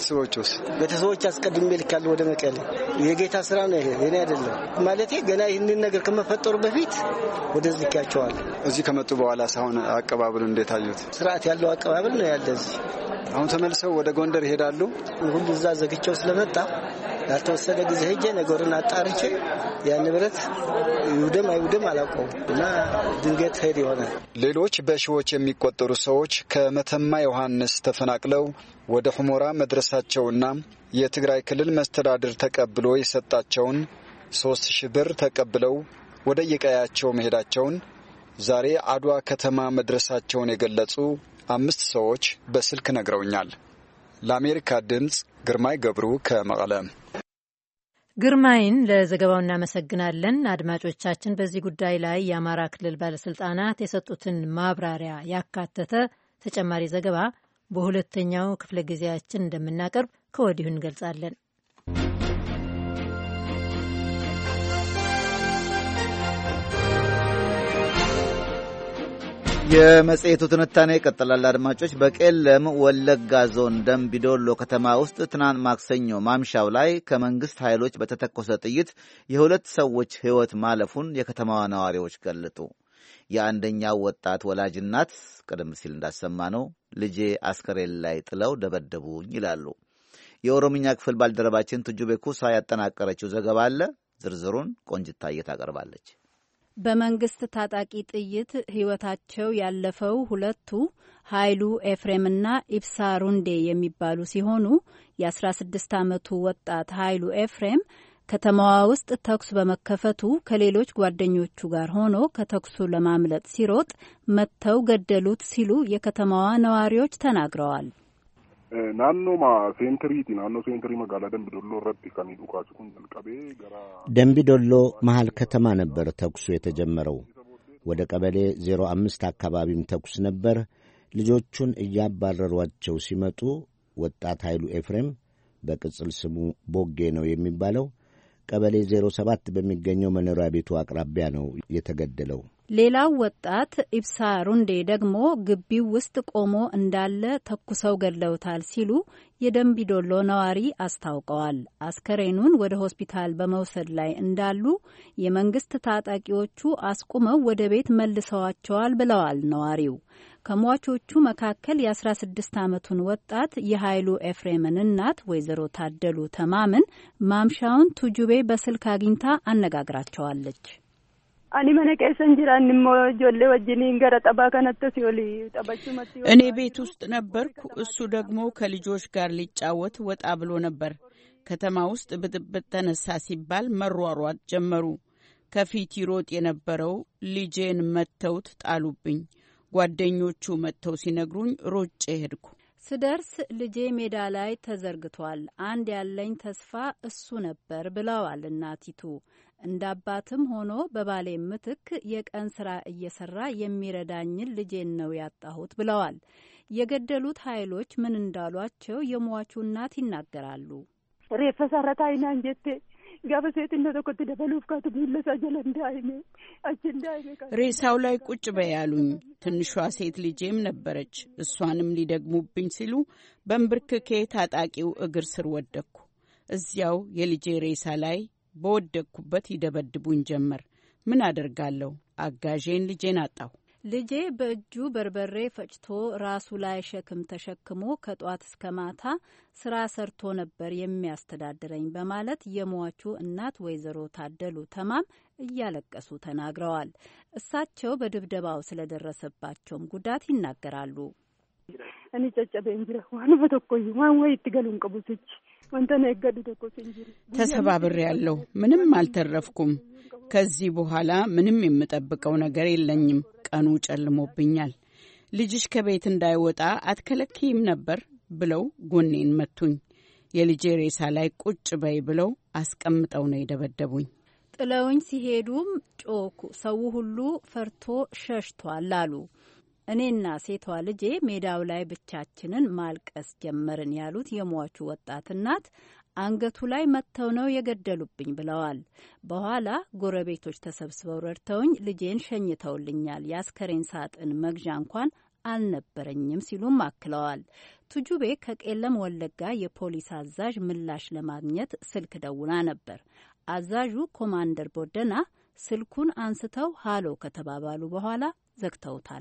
ቤተሰቦች አስቀድሜ ልካለሁ ወደ መቀሌ። የጌታ ስራ ነው ይሄ፣ የኔ አይደለም ማለቴ። ገና ይህንን ነገር ከመፈጠሩ በፊት ወደዚህ ልካቸዋለሁ። እዚህ ከመጡ በኋላ ሳሁን አቀባበሉ እንዴት አዩት? ስርዓት ያለው አቀባበል ነው ያለ እዚህ። አሁን ተመልሰው ወደ ጎንደር ይሄዳሉ። ሁሉ እዛ ዘግቼው ስለመጣ ያልተወሰደ ጊዜ ሄጄ ነገሩን አጣርቼ ያን ንብረት ይውደም አይውደም አላውቀውም እና ድንገት ሄድ ይሆናል። ሌሎች በሺዎች የሚቆጠሩ ሰዎች ከመተማ ዮሐንስ ተፈናቅለው ወደ ሁመራ መድረሳቸውና የትግራይ ክልል መስተዳድር ተቀብሎ የሰጣቸውን 3000 ብር ተቀብለው ወደ የቀያቸው መሄዳቸውን ዛሬ አድዋ ከተማ መድረሳቸውን የገለጹ 5 ሰዎች በስልክ ነግረውኛል። ለአሜሪካ ድምጽ ግርማይ ገብሩ ከመቀለ። ግርማይን ለዘገባው እናመሰግናለን። አድማጮቻችን፣ በዚህ ጉዳይ ላይ የአማራ ክልል ባለስልጣናት የሰጡትን ማብራሪያ ያካተተ ተጨማሪ ዘገባ በሁለተኛው ክፍለ ጊዜያችን እንደምናቀርብ ከወዲሁ እንገልጻለን። የመጽሔቱ ትንታኔ ይቀጥላል። አድማጮች፣ በቄለም ወለጋ ዞን ደምቢዶሎ ከተማ ውስጥ ትናንት ማክሰኞ ማምሻው ላይ ከመንግስት ኃይሎች በተተኮሰ ጥይት የ2 ሰዎች ሕይወት ማለፉን የከተማዋ ነዋሪዎች ገለጡ። የአንደኛው ወጣት ወላጅ እናት ቀደም ሲል እንዳሰማ ነው ልጄ አስከሬን ላይ ጥለው ደበደቡኝ ይላሉ። የኦሮምኛ ክፍል ባልደረባችን ቱጁቤ ኩሳ ያጠናቀረችው ዘገባ አለ። ዝርዝሩን ቆንጅታዬ ታቀርባለች። በመንግስት ታጣቂ ጥይት ሕይወታቸው ያለፈው 2ቱ ኃይሉ ኤፍሬምና ኢብሳ ሩንዴ የሚባሉ ሲሆኑ የ16 ዓመቱ ወጣት ኃይሉ ኤፍሬም ከተማዋ ውስጥ ተኩስ በመከፈቱ ከሌሎች ጓደኞቹ ጋር ሆኖ ከተኩሱ ለማምለጥ ሲሮጥ መተው ገደሉት ሲሉ የከተማዋ ነዋሪዎች ተናግረዋል። ናኖማ ሴንትሪቲ ናኖ ሴንትሪ መጋላ ደምቢዶሎ ረቲ ከሚዱ ኳስኩን ጀልቀቤ ገራ ደምቢዶሎ መሃል ከተማ ነበር ተኩሱ የተጀመረው። ወደ ቀበሌ 05 አካባቢም ተኩስ ነበር። ልጆቹን እያባረሯቸው ሲመጡ ወጣት ኃይሉ ኤፍሬም በቅጽል ስሙ ቦጌ ነው የሚባለው ቀበሌ 07 በሚገኘው መኖሪያ ቤቱ አቅራቢያ ነው የተገደለው። ሌላው ወጣት ኢብሳ ሩንዴ ደግሞ ግቢው ውስጥ ቆሞ እንዳለ ተኩሰው ገድለውታል ሲሉ የደምቢዶሎ ነዋሪ አስታውቀዋል። አስከሬኑን ወደ ሆስፒታል በመውሰድ ላይ እንዳሉ የመንግስት ታጣቂዎቹ አስቁመው ወደ ቤት መልሰዋቸዋል ብለዋል ነዋሪው። ከሟቾቹ መካከል የ16 ዓመቱን ወጣት የኃይሉ ኤፍሬምን እናት ወይዘሮ ታደሉ ተማምን ማምሻውን ቱጁቤ በስልክ አግኝታ አነጋግራቸዋለች። አኒ መነቀሰን ጅራን ሞ ጆሌ ወጅኒን ገረ ጠባ ከነተ ሲኦሊ ጠባቹ መጥ እኔ ቤት ውስጥ ነበርኩ። እሱ ደግሞ ከልጆች ጋር ሊጫወት ወጣ ብሎ ነበር። ከተማ ውስጥ ብጥብጥ ተነሳ ሲባል መሯሯጥ ጀመሩ። ከፊት ይሮጥ የነበረው ልጄን መተውት ጣሉብኝ። ጓደኞቹ መተው ሲነግሩኝ ሮጬ ሄድኩ። ስደርስ ልጄ ሜዳ ላይ ተዘርግቷል። አንድ ያለኝ ተስፋ እሱ ነበር ብለዋል እናቲቱ። እንደ አባትም ሆኖ በባሌ ምትክ የቀን ስራ እየሰራ የሚረዳኝን ልጄን ነው ያጣሁት ብለዋል። የገደሉት ኃይሎች ምን እንዳሏቸው የሟቹ እናት ይናገራሉ። ሬፈ ሰራታይና እንጀቴ ጋበሴት እንደተቆጥ ደበሉፍ ካቱ ቢለሳ ጀለንዳ አይኔ አችንዳ አይኔ ሬሳው ላይ ቁጭ በያሉኝ። ትንሿ ሴት ልጄም ነበረች። እሷንም ሊደግሙብኝ ሲሉ በእንብርክኬ ታጣቂው እግር ስር ወደቅኩ። እዚያው የልጄ ሬሳ ላይ በወደቅኩበት ይደበድቡኝ ጀመር። ምን አደርጋለሁ? አጋዤን ልጄን አጣሁ። ልጄ በእጁ በርበሬ ፈጭቶ ራሱ ላይ ሸክም ተሸክሞ ከጧት እስከ ማታ ስራ ሰርቶ ነበር የሚያስተዳድረኝ በማለት የሟቹ እናት ወይዘሮ ታደሉ ተማም እያለቀሱ ተናግረዋል። እሳቸው በድብደባው ስለደረሰባቸውም ጉዳት ይናገራሉ። እኔ ጨጨበ እንጅራ ዋን በተቆይ ዋን ወይ ትገሉን ቀቡስች ወንተነ ይገዱ ተቆስ እንጅራ ተሰባብሬ ያለው ምንም አልተረፍኩም። ከዚህ በኋላ ምንም የምጠብቀው ነገር የለኝም። ቀኑ ጨልሞብኛል። ልጅሽ ከቤት እንዳይወጣ አትከለክይም ነበር ብለው ጎኔን መቱኝ። የልጄ ሬሳ ላይ ቁጭ በይ ብለው አስቀምጠው ነው የደበደቡኝ። ጥለውኝ ሲሄዱም ጮኩ። ሰው ሁሉ ፈርቶ ሸሽቷል አሉ። እኔና ሴቷ ልጄ ሜዳው ላይ ብቻችንን ማልቀስ ጀመርን ያሉት የሟቹ ወጣት እናት አንገቱ ላይ መተው ነው የገደሉብኝ ብለዋል። በኋላ ጎረቤቶች ተሰብስበው ረድተውኝ ልጄን ሸኝተውልኛል። የአስከሬን ሳጥን መግዣ እንኳን አልነበረኝም ሲሉም አክለዋል። ቱጁቤ ከቄለም ወለጋ የፖሊስ አዛዥ ምላሽ ለማግኘት ስልክ ደውላ ነበር። አዛዡ ኮማንደር ቦደና ስልኩን አንስተው ሃሎ ከተባባሉ በኋላ ዘግተውታል።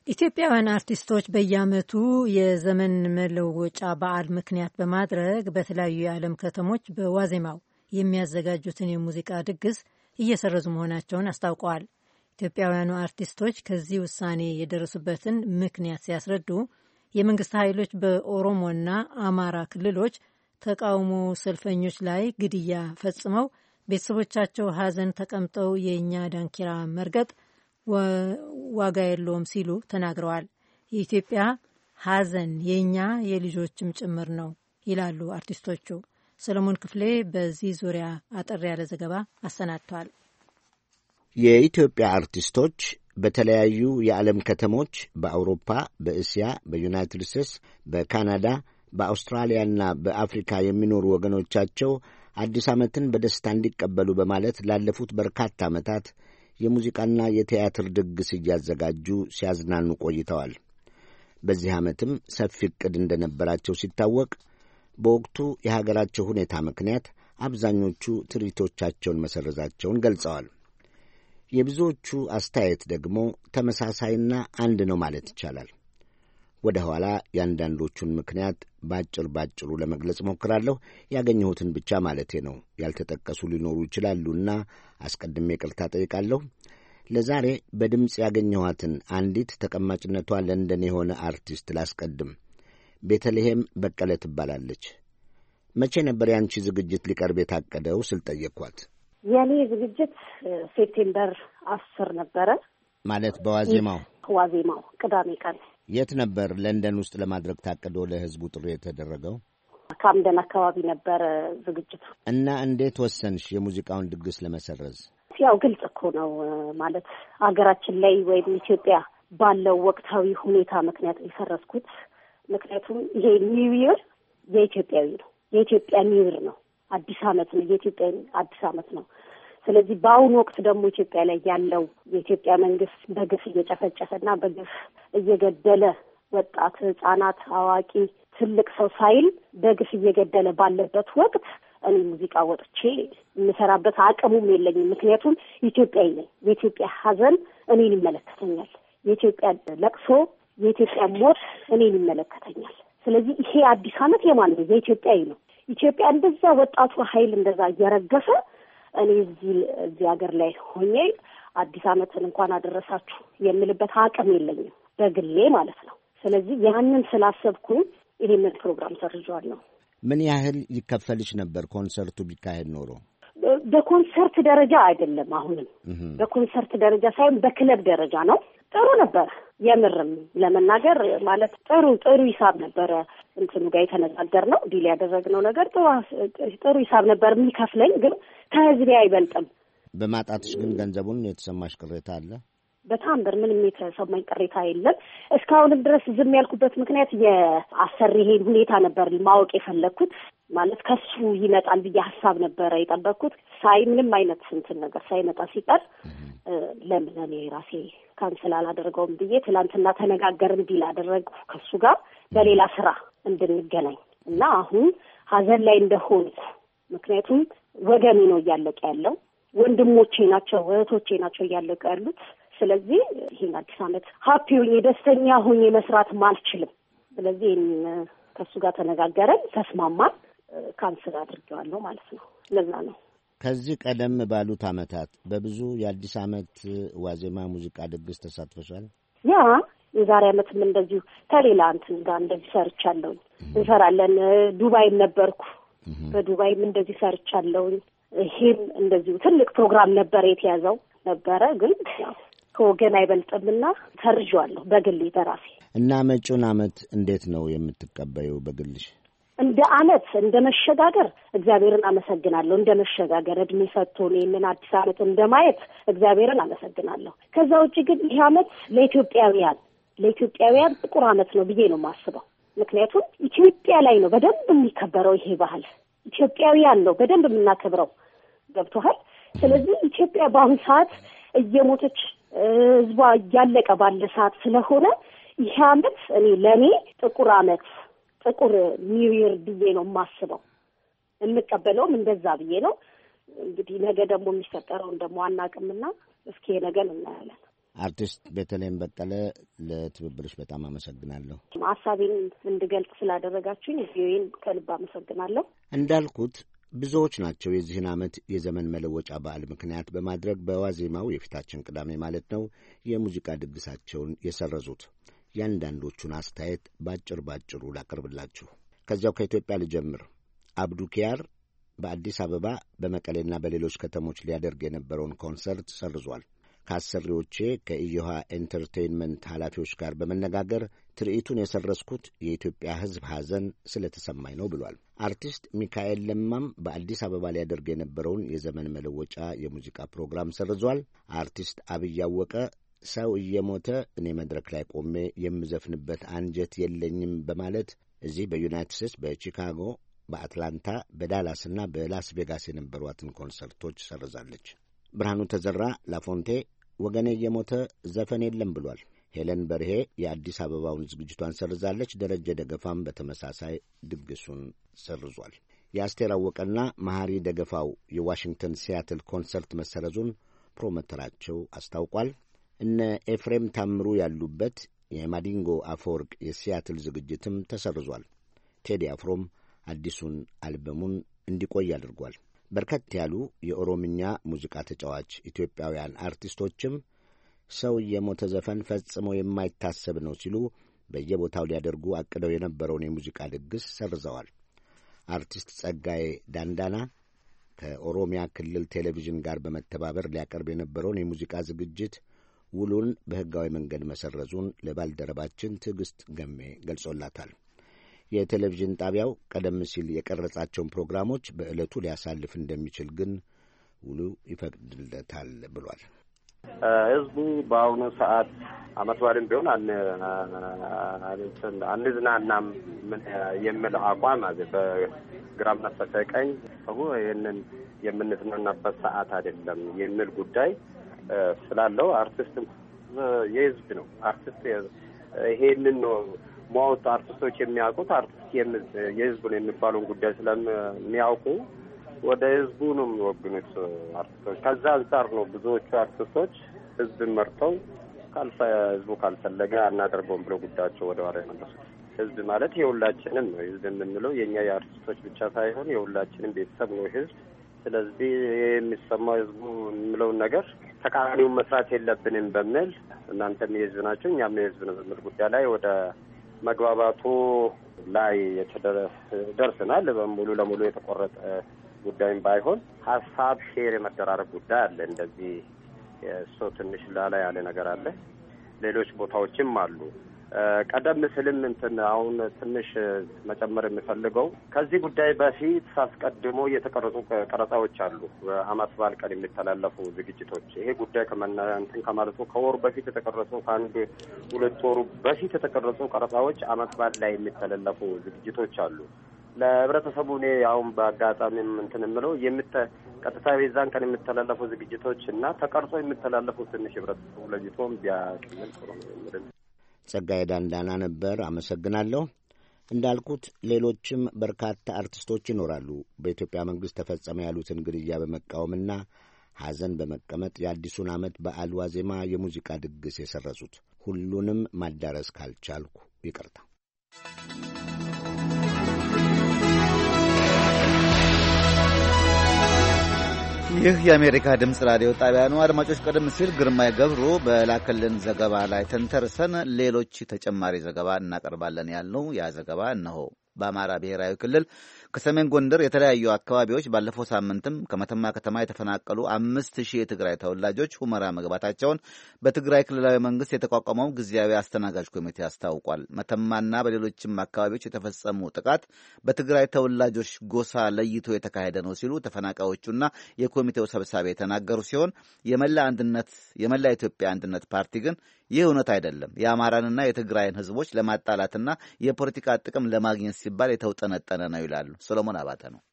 ኢትዮጵያውያን አርቲስቶች በየዓመቱ የዘመን መለወጫ በዓል ምክንያት በማድረግ በተለያዩ የዓለም ከተሞች በዋዜማው የሚያዘጋጁትን የሙዚቃ ድግስ እየሰረዙ መሆናቸውን አስታውቀዋል። ኢትዮጵያውያኑ አርቲስቶች ከዚህ ውሳኔ የደረሱበትን ምክንያት ሲያስረዱ የመንግስት ኃይሎች በኦሮሞና አማራ ክልሎች ተቃውሞ ሰልፈኞች ላይ ግድያ ፈጽመው ቤተሰቦቻቸው ሐዘን ተቀምጠው የእኛ ዳንኪራ መርገጥ ዋጋ የለውም ሲሉ ተናግረዋል። የኢትዮጵያ ሐዘን የእኛ የልጆችም ጭምር ነው ይላሉ አርቲስቶቹ። ሰለሞን ክፍሌ በዚህ ዙሪያ አጠር ያለ ዘገባ አሰናድተዋል። የኢትዮጵያ አርቲስቶች በተለያዩ የዓለም ከተሞች በአውሮፓ፣ በእስያ፣ በዩናይትድ ስቴትስ፣ በካናዳ፣ በአውስትራሊያና በአፍሪካ የሚኖሩ ወገኖቻቸው አዲስ ዓመትን በደስታ እንዲቀበሉ በማለት ላለፉት በርካታ ዓመታት የሙዚቃና የቲያትር ድግስ እያዘጋጁ ሲያዝናኑ ቆይተዋል። በዚህ ዓመትም ሰፊ ዕቅድ እንደነበራቸው ሲታወቅ በወቅቱ የሀገራቸው ሁኔታ ምክንያት አብዛኞቹ ትርኢቶቻቸውን መሰረዛቸውን ገልጸዋል። የብዙዎቹ አስተያየት ደግሞ ተመሳሳይና አንድ ነው ማለት ይቻላል። ወደ ኋላ የአንዳንዶቹን ምክንያት ባጭሩ ለመግለጽ ሞክራለሁ። ያገኘሁትን ብቻ ማለቴ ነው። ያልተጠቀሱ ሊኖሩ ይችላሉና አስቀድሜ ይቅርታ ጠይቃለሁ። ለዛሬ በድምፅ ያገኘኋትን አንዲት ተቀማጭነቷ ለንደን የሆነ አርቲስት ላስቀድም። ቤተልሔም በቀለ ትባላለች። መቼ ነበር ያንቺ ዝግጅት ሊቀርብ የታቀደው ስል ጠየቅኳት። የኔ ዝግጅት ሴፕቴምበር 10 ነበረ። ማለት በዋዜማው ቅዳሜ ቀን። የት ነበር ለንደን ውስጥ ለማድረግ ታቅዶ ለህዝቡ ጥሪ የተደረገው? ካምደን አካባቢ ነበረ ዝግጅቱ። እና እንዴት ወሰንሽ የሙዚቃውን ድግስ ለመሰረዝ? ያው ግልጽ እኮ ነው ማለት ሀገራችን ላይ ወይም ኢትዮጵያ ባለው ወቅታዊ ሁኔታ ምክንያት የሰረዝኩት። ምክንያቱም ይሄ ኒው ይር የኢትዮጵያዊ ነው፣ የኢትዮጵያ ኒው ይር ነው፣ አዲስ ዓመት ነው፣ የኢትዮጵያ አዲስ ዓመት ነው። ስለዚህ በአሁኑ ወቅት ደግሞ ኢትዮጵያ ላይ ያለው የኢትዮጵያ መንግስት በግፍ እየጨፈጨፈና በግፍ እየገደለ ወጣት፣ ህጻናት፣ አዋቂ፣ ትልቅ ሰው ሳይል በግፍ እየገደለ ባለበት ወቅት እኔ ሙዚቃ ወጥቼ የምሰራበት አቅሙም የለኝም። ምክንያቱም ኢትዮጵያዊ ነኝ። የኢትዮጵያ ሀዘን እኔን ይመለከተኛል። የኢትዮጵያ ለቅሶ፣ የኢትዮጵያ ሞት እኔን ይመለከተኛል። ስለዚህ ይሄ አዲስ ዓመት የማን ነው? የኢትዮጵያዊ ነው። ኢትዮጵያ እንደዛ ወጣቱ ኃይል እንደዛ እየረገፈ እኔ እዚህ ሀገር ላይ ሆኜ አዲስ ዓመትን እንኳን አደረሳችሁ የምልበት አቅም የለኝም በግሌ ማለት ነው። ስለዚህ ያንን ስላሰብኩኝ ይሄንን ፕሮግራም ሰርዣለሁ። ምን ያህል ይከፈልሽ ነበር ኮንሰርቱ ቢካሄድ ኖሮ? በኮንሰርት ደረጃ አይደለም፣ አሁንም በኮንሰርት ደረጃ ሳይሆን በክለብ ደረጃ ነው። ጥሩ ነበር የምርም ለመናገር ማለት ጥሩ ሂሳብ ነበረ። እንትኑ ጋር የተነጋገርነው ዲል ያደረግነው ነገር ጥሩ ሂሳብ ነበር የሚከፍለኝ፣ ግን ከህዝቤ አይበልጥም። በማጣትሽ ግን ገንዘቡን የተሰማሽ ቅሬታ አለ? በጣም ምንም የተሰማኝ ቅሬታ የለም። እስካሁንም ድረስ ዝም ያልኩበት ምክንያት የአሰሪሄን ሁኔታ ነበር ማወቅ የፈለግኩት። ማለት ከሱ ይመጣል ብዬ ሀሳብ ነበረ የጠበቅኩት። ምንም አይነት እንትን ነገር ሳይመጣ ሲቀር ለምን እኔ ራሴ ካንስል አላደረገውም ብዬ ትላንትና ተነጋገርን፣ ዲል አደረግኩ ከሱ ጋር በሌላ ስራ እንድንገናኝ እና አሁን ሀዘን ላይ እንደሆንኩ። ምክንያቱም ወገኔ ነው እያለቀ ያለው፣ ወንድሞቼ ናቸው፣ እህቶቼ ናቸው እያለቀ ያሉት። ስለዚህ ይሄን አዲስ ዓመት ሀፒ ሆኜ ደስተኛ ሆኜ መስራትም አልችልም። ስለዚህ ከሱ ጋር ተነጋገረን፣ ተስማማን፣ ካንስል አድርጌዋለሁ ማለት ነው። ለዛ ነው። ከዚህ ቀደም ባሉት ዓመታት በብዙ የአዲስ ዓመት ዋዜማ ሙዚቃ ድግስ ተሳትፈሻል? ያ የዛሬ ዓመትም እንደዚሁ ከሌላ እንትን ጋር እንደዚህ ሰርቻለሁኝ። እንሰራለን። ዱባይም ነበርኩ፣ በዱባይም እንደዚህ ሰርቻለሁኝ። ይሄም እንደዚሁ ትልቅ ፕሮግራም ነበር የተያዘው ነበረ፣ ግን ከወገን አይበልጥምና ሰርዣለሁ በግሌ በራሴ። እና መጪውን ዓመት እንዴት ነው የምትቀበዩ በግልሽ? እንደ ዓመት እንደ መሸጋገር እግዚአብሔርን አመሰግናለሁ። እንደ መሸጋገር እድሜ ሰጥቶን ይህንን አዲስ ዓመት እንደማየት እግዚአብሔርን አመሰግናለሁ። ከዛ ውጭ ግን ይህ ዓመት ለኢትዮጵያውያን ጥቁር ዓመት ነው ብዬ ነው የማስበው። ምክንያቱም ኢትዮጵያ ላይ ነው በደንብ የሚከበረው ይሄ ባህል። ኢትዮጵያውያን ነው በደንብ የምናከብረው። ገብቶሃል? ስለዚህ ኢትዮጵያ በአሁኑ ሰዓት እየሞተች ህዝቧ እያለቀ ባለ ሰዓት ስለሆነ ይህ ዓመት ለእኔ ጥቁር ዓመት ጥቁር ኒው ይር ብዬ ነው የማስበው። የምቀበለውም እንደዛ ብዬ ነው። እንግዲህ ነገ ደግሞ የሚፈጠረውን ደግሞ አናውቅምና እስኪ ነገን እናያለን። አርቲስት ቤተልሔም በቀለ ለትብብርሽ በጣም አመሰግናለሁ። ሀሳቤን እንድገልጽ ስላደረጋችሁኝ ቪኦኤን ከልብ አመሰግናለሁ። እንዳልኩት ብዙዎች ናቸው የዚህን ዓመት የዘመን መለወጫ በዓል ምክንያት በማድረግ በዋዜማው የፊታችን ቅዳሜ ማለት ነው የሙዚቃ ድግሳቸውን የሰረዙት። ያንዳንዶቹን አስተያየት ባጭሩ ላቀርብላችሁ። ከዚያው ከኢትዮጵያ ልጀምር። አብዱ ኪያር በአዲስ አበባ በመቀሌና በሌሎች ከተሞች ሊያደርግ የነበረውን ኮንሰርት ሰርዟል። ከአሰሪዎቼ ከኢዮሃ ኤንተርቴይንመንት ኃላፊዎች ጋር በመነጋገር ትርኢቱን የሰረዝኩት የኢትዮጵያ ሕዝብ ሐዘን ስለተሰማኝ ነው ብሏል። አርቲስት ሚካኤል ለማም በአዲስ አበባ ሊያደርግ የነበረውን የዘመን መለወጫ የሙዚቃ ፕሮግራም ሰርዟል። አርቲስት አብይ አወቀ ሰው እየሞተ እኔ መድረክ ላይ ቆሜ የምዘፍንበት አንጀት የለኝም በማለት እዚህ በዩናይትድ ስቴትስ በቺካጎ፣ በአትላንታ፣ በዳላስና በላስ ቬጋስ የነበሯትን ኮንሰርቶች ሰርዛለች። ብርሃኑ ተዘራ ላፎንቴ ወገኔ እየሞተ ዘፈን የለም ብሏል። ሄለን በርሄ የአዲስ አበባውን ዝግጅቷን ሰርዛለች። ደረጀ ደገፋም በተመሳሳይ ድግሱን ሰርዟል። የአስቴር አወቀና መሐሪ ደገፋው የዋሽንግተን ሲያትል ኮንሰርት መሰረዙን ፕሮሞተራቸው አስታውቋል። እነ ኤፍሬም ታምሩ ያሉበት የማዲንጎ አፈወርቅ የሲያትል ዝግጅትም ተሰርዟል። ቴዲ አፍሮም አዲሱን አልበሙን እንዲቆይ አድርጓል። በርከት ያሉ የኦሮምኛ ሙዚቃ ተጫዋች ኢትዮጵያውያን አርቲስቶችም ሰው የሞተ ዘፈን ፈጽሞ የማይታሰብ ነው ሲሉ በየቦታው ሊያደርጉ አቅደው የነበረውን የሙዚቃ ድግስ ሰርዘዋል። አርቲስት ጸጋዬ ዳንዳና ከኦሮሚያ ክልል ቴሌቪዥን ጋር በመተባበር ሊያቀርብ የነበረውን የሙዚቃ ዝግጅት ውሉን በሕጋዊ መንገድ መሰረዙን ለባልደረባችን ትዕግስት ገሜ ገልጾላታል። የቴሌቪዥን ጣቢያው ቀደም ሲል የቀረጻቸውን ፕሮግራሞች በዕለቱ ሊያሳልፍ እንደሚችል ግን ውሉ ይፈቅድለታል ብሏል። ሕዝቡ በአሁኑ ሰዓት ዓመት በዓልም ቢሆን አንዝናናም የሚል አቋም በግራም ነፈሰ ቀኝ ይህንን የምንዝናናበት ሰዓት አይደለም የሚል ጉዳይ ስላለው አርቲስት የሕዝብ ነው። አርቲስት ይሄንን ነው ማውጣት አርቲስቶች የሚያውቁት አርቲስት የሕዝቡን የሚባለውን ጉዳይ ስለሚያውቁ ወደ ሕዝቡ ነው የሚወግኑት አርቲስቶች። ከዛ አንጻር ነው ብዙዎቹ አርቲስቶች ሕዝብን መርተው ሕዝቡ ካልፈለገ አናደርገውም ብለው ጉዳያቸው ወደ ኋላ የመለሱት። ሕዝብ ማለት የሁላችንም ነው። ሕዝብ የምንለው የእኛ የአርቲስቶች ብቻ ሳይሆን የሁላችንም ቤተሰብ ነው ሕዝብ። ስለዚህ የሚሰማው ሕዝቡ የሚለውን ነገር ተቃራኒውን መስራት የለብንም በሚል እናንተም የሕዝብ ናቸው እኛም የሕዝብ ነው በሚል ጉዳይ ላይ ወደ መግባባቱ ላይ ደርሰናል። ሙሉ ለሙሉ የተቆረጠ ጉዳይም ባይሆን ሀሳብ ሼር የመደራረግ ጉዳይ አለ። እንደዚህ ሰው ትንሽ ላላ ያለ ነገር አለ። ሌሎች ቦታዎችም አሉ። ቀደም ስልም አሁን ትንሽ መጨመር የሚፈልገው ከዚህ ጉዳይ በፊት ሳስቀድሞ የተቀረጹ ቀረጻዎች አሉ። በዓመት በዓል ቀን የሚተላለፉ ዝግጅቶች ይሄ ጉዳይ ከማለቱ ከወሩ በፊት የተቀረጹ ከአንድ ሁለት ወሩ በፊት የተቀረጹ ቀረጻዎች ዓመት በዓል ላይ የሚተላለፉ ዝግጅቶች አሉ። ለህብረተሰቡ እኔ አሁን በአጋጣሚም የምለው ቀጥታ የዛን ቀን የሚተላለፉ ዝግጅቶች እና ተቀርጾ የሚተላለፉ ትንሽ ህብረተሰቡ ለይቶም ቢያቅልል ጥሩ ነው የሚል ጸጋዬ ዳንዳና ነበር። አመሰግናለሁ። እንዳልኩት ሌሎችም በርካታ አርቲስቶች ይኖራሉ በኢትዮጵያ መንግሥት ተፈጸመ ያሉትን ግድያ በመቃወምና ሐዘን በመቀመጥ የአዲሱን ዓመት በዓል ዋዜማ የሙዚቃ ድግስ የሰረዙት። ሁሉንም ማዳረስ ካልቻልኩ ይቅርታ። ይህ የአሜሪካ ድምፅ ራዲዮ ጣቢያ ነው። አድማጮች፣ ቀደም ሲል ግርማይ ገብሩ በላከልን ዘገባ ላይ ተንተርሰን ሌሎች ተጨማሪ ዘገባ እናቀርባለን ያልነው ያ ዘገባ እነሆ። በአማራ ብሔራዊ ክልል ከሰሜን ጎንደር የተለያዩ አካባቢዎች ባለፈው ሳምንትም ከመተማ ከተማ የተፈናቀሉ 5000 የትግራይ ተወላጆች ሁመራ መግባታቸውን በትግራይ ክልላዊ መንግስት የተቋቋመው ጊዜያዊ አስተናጋጅ ኮሚቴ አስታውቋል። መተማና በሌሎችም አካባቢዎች የተፈጸሙ ጥቃት በትግራይ ተወላጆች ጎሳ ለይቶ የተካሄደ ነው ሲሉ ተፈናቃዮቹና የኮሚቴው ሰብሳቢ የተናገሩ ሲሆን የመላ ኢትዮጵያ አንድነት ፓርቲ ግን ይህ እውነት አይደለም፣ የአማራንና የትግራይን ህዝቦች ለማጣላትና የፖለቲካ ጥቅም ለማግኘት ሲባል የተውጠነጠነ ነው ይላሉ። ሰሎሞን አባተ ነው።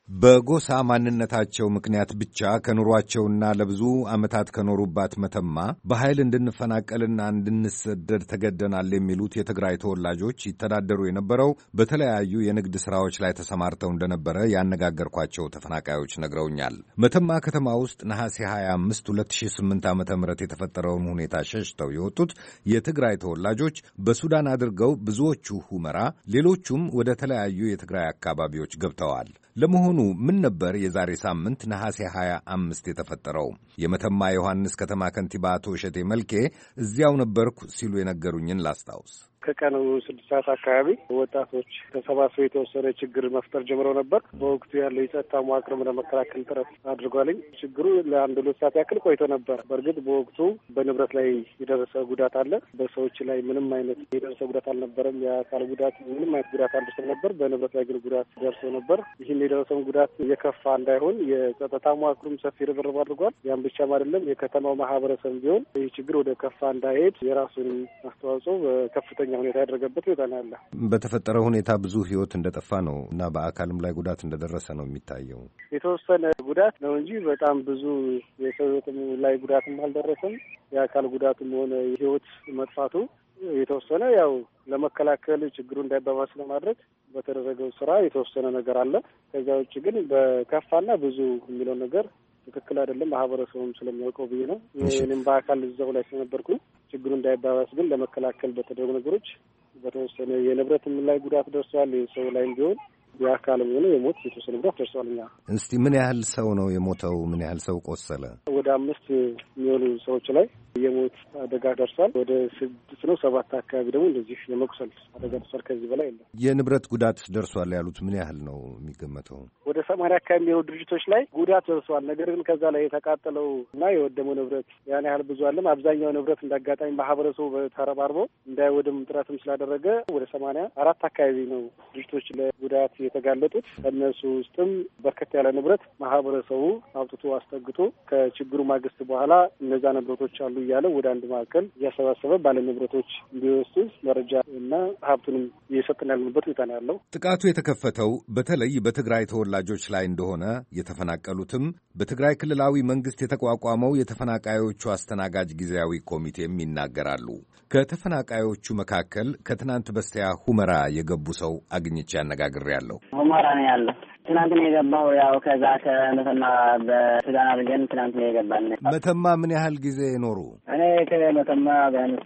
በጎሳ ማንነታቸው ምክንያት ብቻ ከኑሯቸውና ለብዙ ዓመታት ከኖሩባት መተማ በኃይል እንድንፈናቀልና እንድንሰደድ ተገደናል የሚሉት የትግራይ ተወላጆች ይተዳደሩ የነበረው በተለያዩ የንግድ ሥራዎች ላይ ተሰማርተው እንደነበረ ያነጋገርኳቸው ተፈናቃዮች ነግረውኛል። መተማ ከተማ ውስጥ ነሐሴ 25 2008 ዓ.ም የተፈጠረውን ሁኔታ ሸሽተው የወጡት የትግራይ ተወላጆች በሱዳን አድርገው ብዙዎቹ ሁመራ፣ ሌሎቹም ወደ ተለያዩ የትግራይ አካባቢዎች ገብተዋል። ለመሆኑ ምን ነበር የዛሬ ሳምንት ነሐሴ 25 የተፈጠረው? የመተማ ዮሐንስ ከተማ ከንቲባ አቶ እሸቴ መልኬ እዚያው ነበርኩ ሲሉ የነገሩኝን ላስታውስ። ከቀኑ 6 ሰዓት አካባቢ ወጣቶች ተሰባስበው የተወሰነ ችግር መፍጠር ጀምረው ነበር። በወቅቱ ያለው የጸጥታ መዋቅርም ለመከላከል ጥረት አድርጓልኝ። ችግሩ ለአንድ 2 ሰዓት ያክል ቆይቶ ነበር። በእርግጥ በወቅቱ በንብረት ላይ የደረሰ ጉዳት አለ። በሰዎች ላይ ምንም አይነት የደረሰ ጉዳት አልነበረም። የአካል ጉዳት ምንም አይነት ጉዳት አልደረሰም ነበር። በንብረት ላይ ግን ጉዳት ደርሶ ነበር። ይህን የደረሰውን ጉዳት የከፋ እንዳይሆን የጸጥታ መዋቅሩም ሰፊ ርብርብ አድርጓል። ያን ብቻም አይደለም፣ የከተማው ማህበረሰብ ቢሆን ይህ ችግር ወደ ከፋ እንዳይሄድ የራሱን አስተዋጽኦ በከፍተኛ ሁኔታ ያደረገበት ሁኔታ ነው ያለ። በተፈጠረው ሁኔታ ብዙ ሕይወት እንደጠፋ ነው እና በአካልም ላይ ጉዳት እንደደረሰ ነው የሚታየው። የተወሰነ ጉዳት ነው እንጂ በጣም ብዙ የሰው ሕይወት ላይ ጉዳትም አልደረሰም። የአካል ጉዳትም ሆነ የሕይወት መጥፋቱ የተወሰነ ያው ለመከላከል ችግሩ እንዳይባባስ ለማድረግ በተደረገው ስራ የተወሰነ ነገር አለ። ከዚያ ውጭ ግን በከፋና ብዙ የሚለው ነገር ትክክል አይደለም። ማህበረሰቡም ስለሚያውቀው ብዬ ነው። እኔም በአካል እዛው ላይ ስለነበርኩ ችግሩ እንዳይባባስ ግን ለመከላከል በተደረጉ ነገሮች በተወሰነ የንብረትም ላይ ጉዳት ደርሷል። የሰው ላይም ቢሆን የአካልም ሆነ የሞት የተወሰነ ጉዳት ደርሷል። እኛ እስቲ ምን ያህል ሰው ነው የሞተው? ምን ያህል ሰው ቆሰለ? ወደ 5 የሚሆኑ ሰዎች ላይ የሞት አደጋ ደርሷል። ወደ 6 ነው 7 አካባቢ ደግሞ እንደዚህ የመቁሰል አደጋ ደርሷል። ከዚህ በላይ የለም። የንብረት ጉዳት ደርሷል ያሉት ምን ያህል ነው የሚገመተው? ወደ 80 አካባቢ የሚሆኑ ድርጅቶች ላይ ጉዳት ደርሷል። ነገር ግን ከዛ ላይ የተቃጠለው እና የወደመው ንብረት ያን ያህል ብዙ አለም። አብዛኛው ንብረት እንዳጋጣሚ ማህበረሰቡ ተረባርቦ እንዳይወድም ጥረትም ስላደረገ ወደ 84 አካባቢ ነው ድርጅቶች ለጉዳት የተጋለጡት። ከእነሱ ውስጥም በርከት ያለ ንብረት ማህበረሰቡ አውጥቶ አስጠግቶ ከችግሩ ማግስት በኋላ እነዛ ንብረቶች አሉ እያለ ወደ አንድ ማዕከል እያሰባሰበ ባለ ንብረቶች እንዲወስዱ መረጃ እና ሀብቱንም እየሰጠን ያለንበት ሁኔታ ነው ያለው። ጥቃቱ የተከፈተው በተለይ በትግራይ ተወላጆች ላይ እንደሆነ የተፈናቀሉትም በትግራይ ክልላዊ መንግስት የተቋቋመው የተፈናቃዮቹ አስተናጋጅ ጊዜያዊ ኮሚቴም ይናገራሉ። ከተፈናቃዮቹ መካከል ከትናንት በስቲያ ሁመራ የገቡ ሰው አግኝቼ አነጋግሬያለሁ። ሁመራ ነው ያለው። ትናንት ነው የገባው። ያው ከዛ ከመተማ በሱዳን አድርገን ትናንት ነው የገባን። መተማ ምን ያህል ጊዜ ኖሩ? እኔ ከመተማ ቢያንስ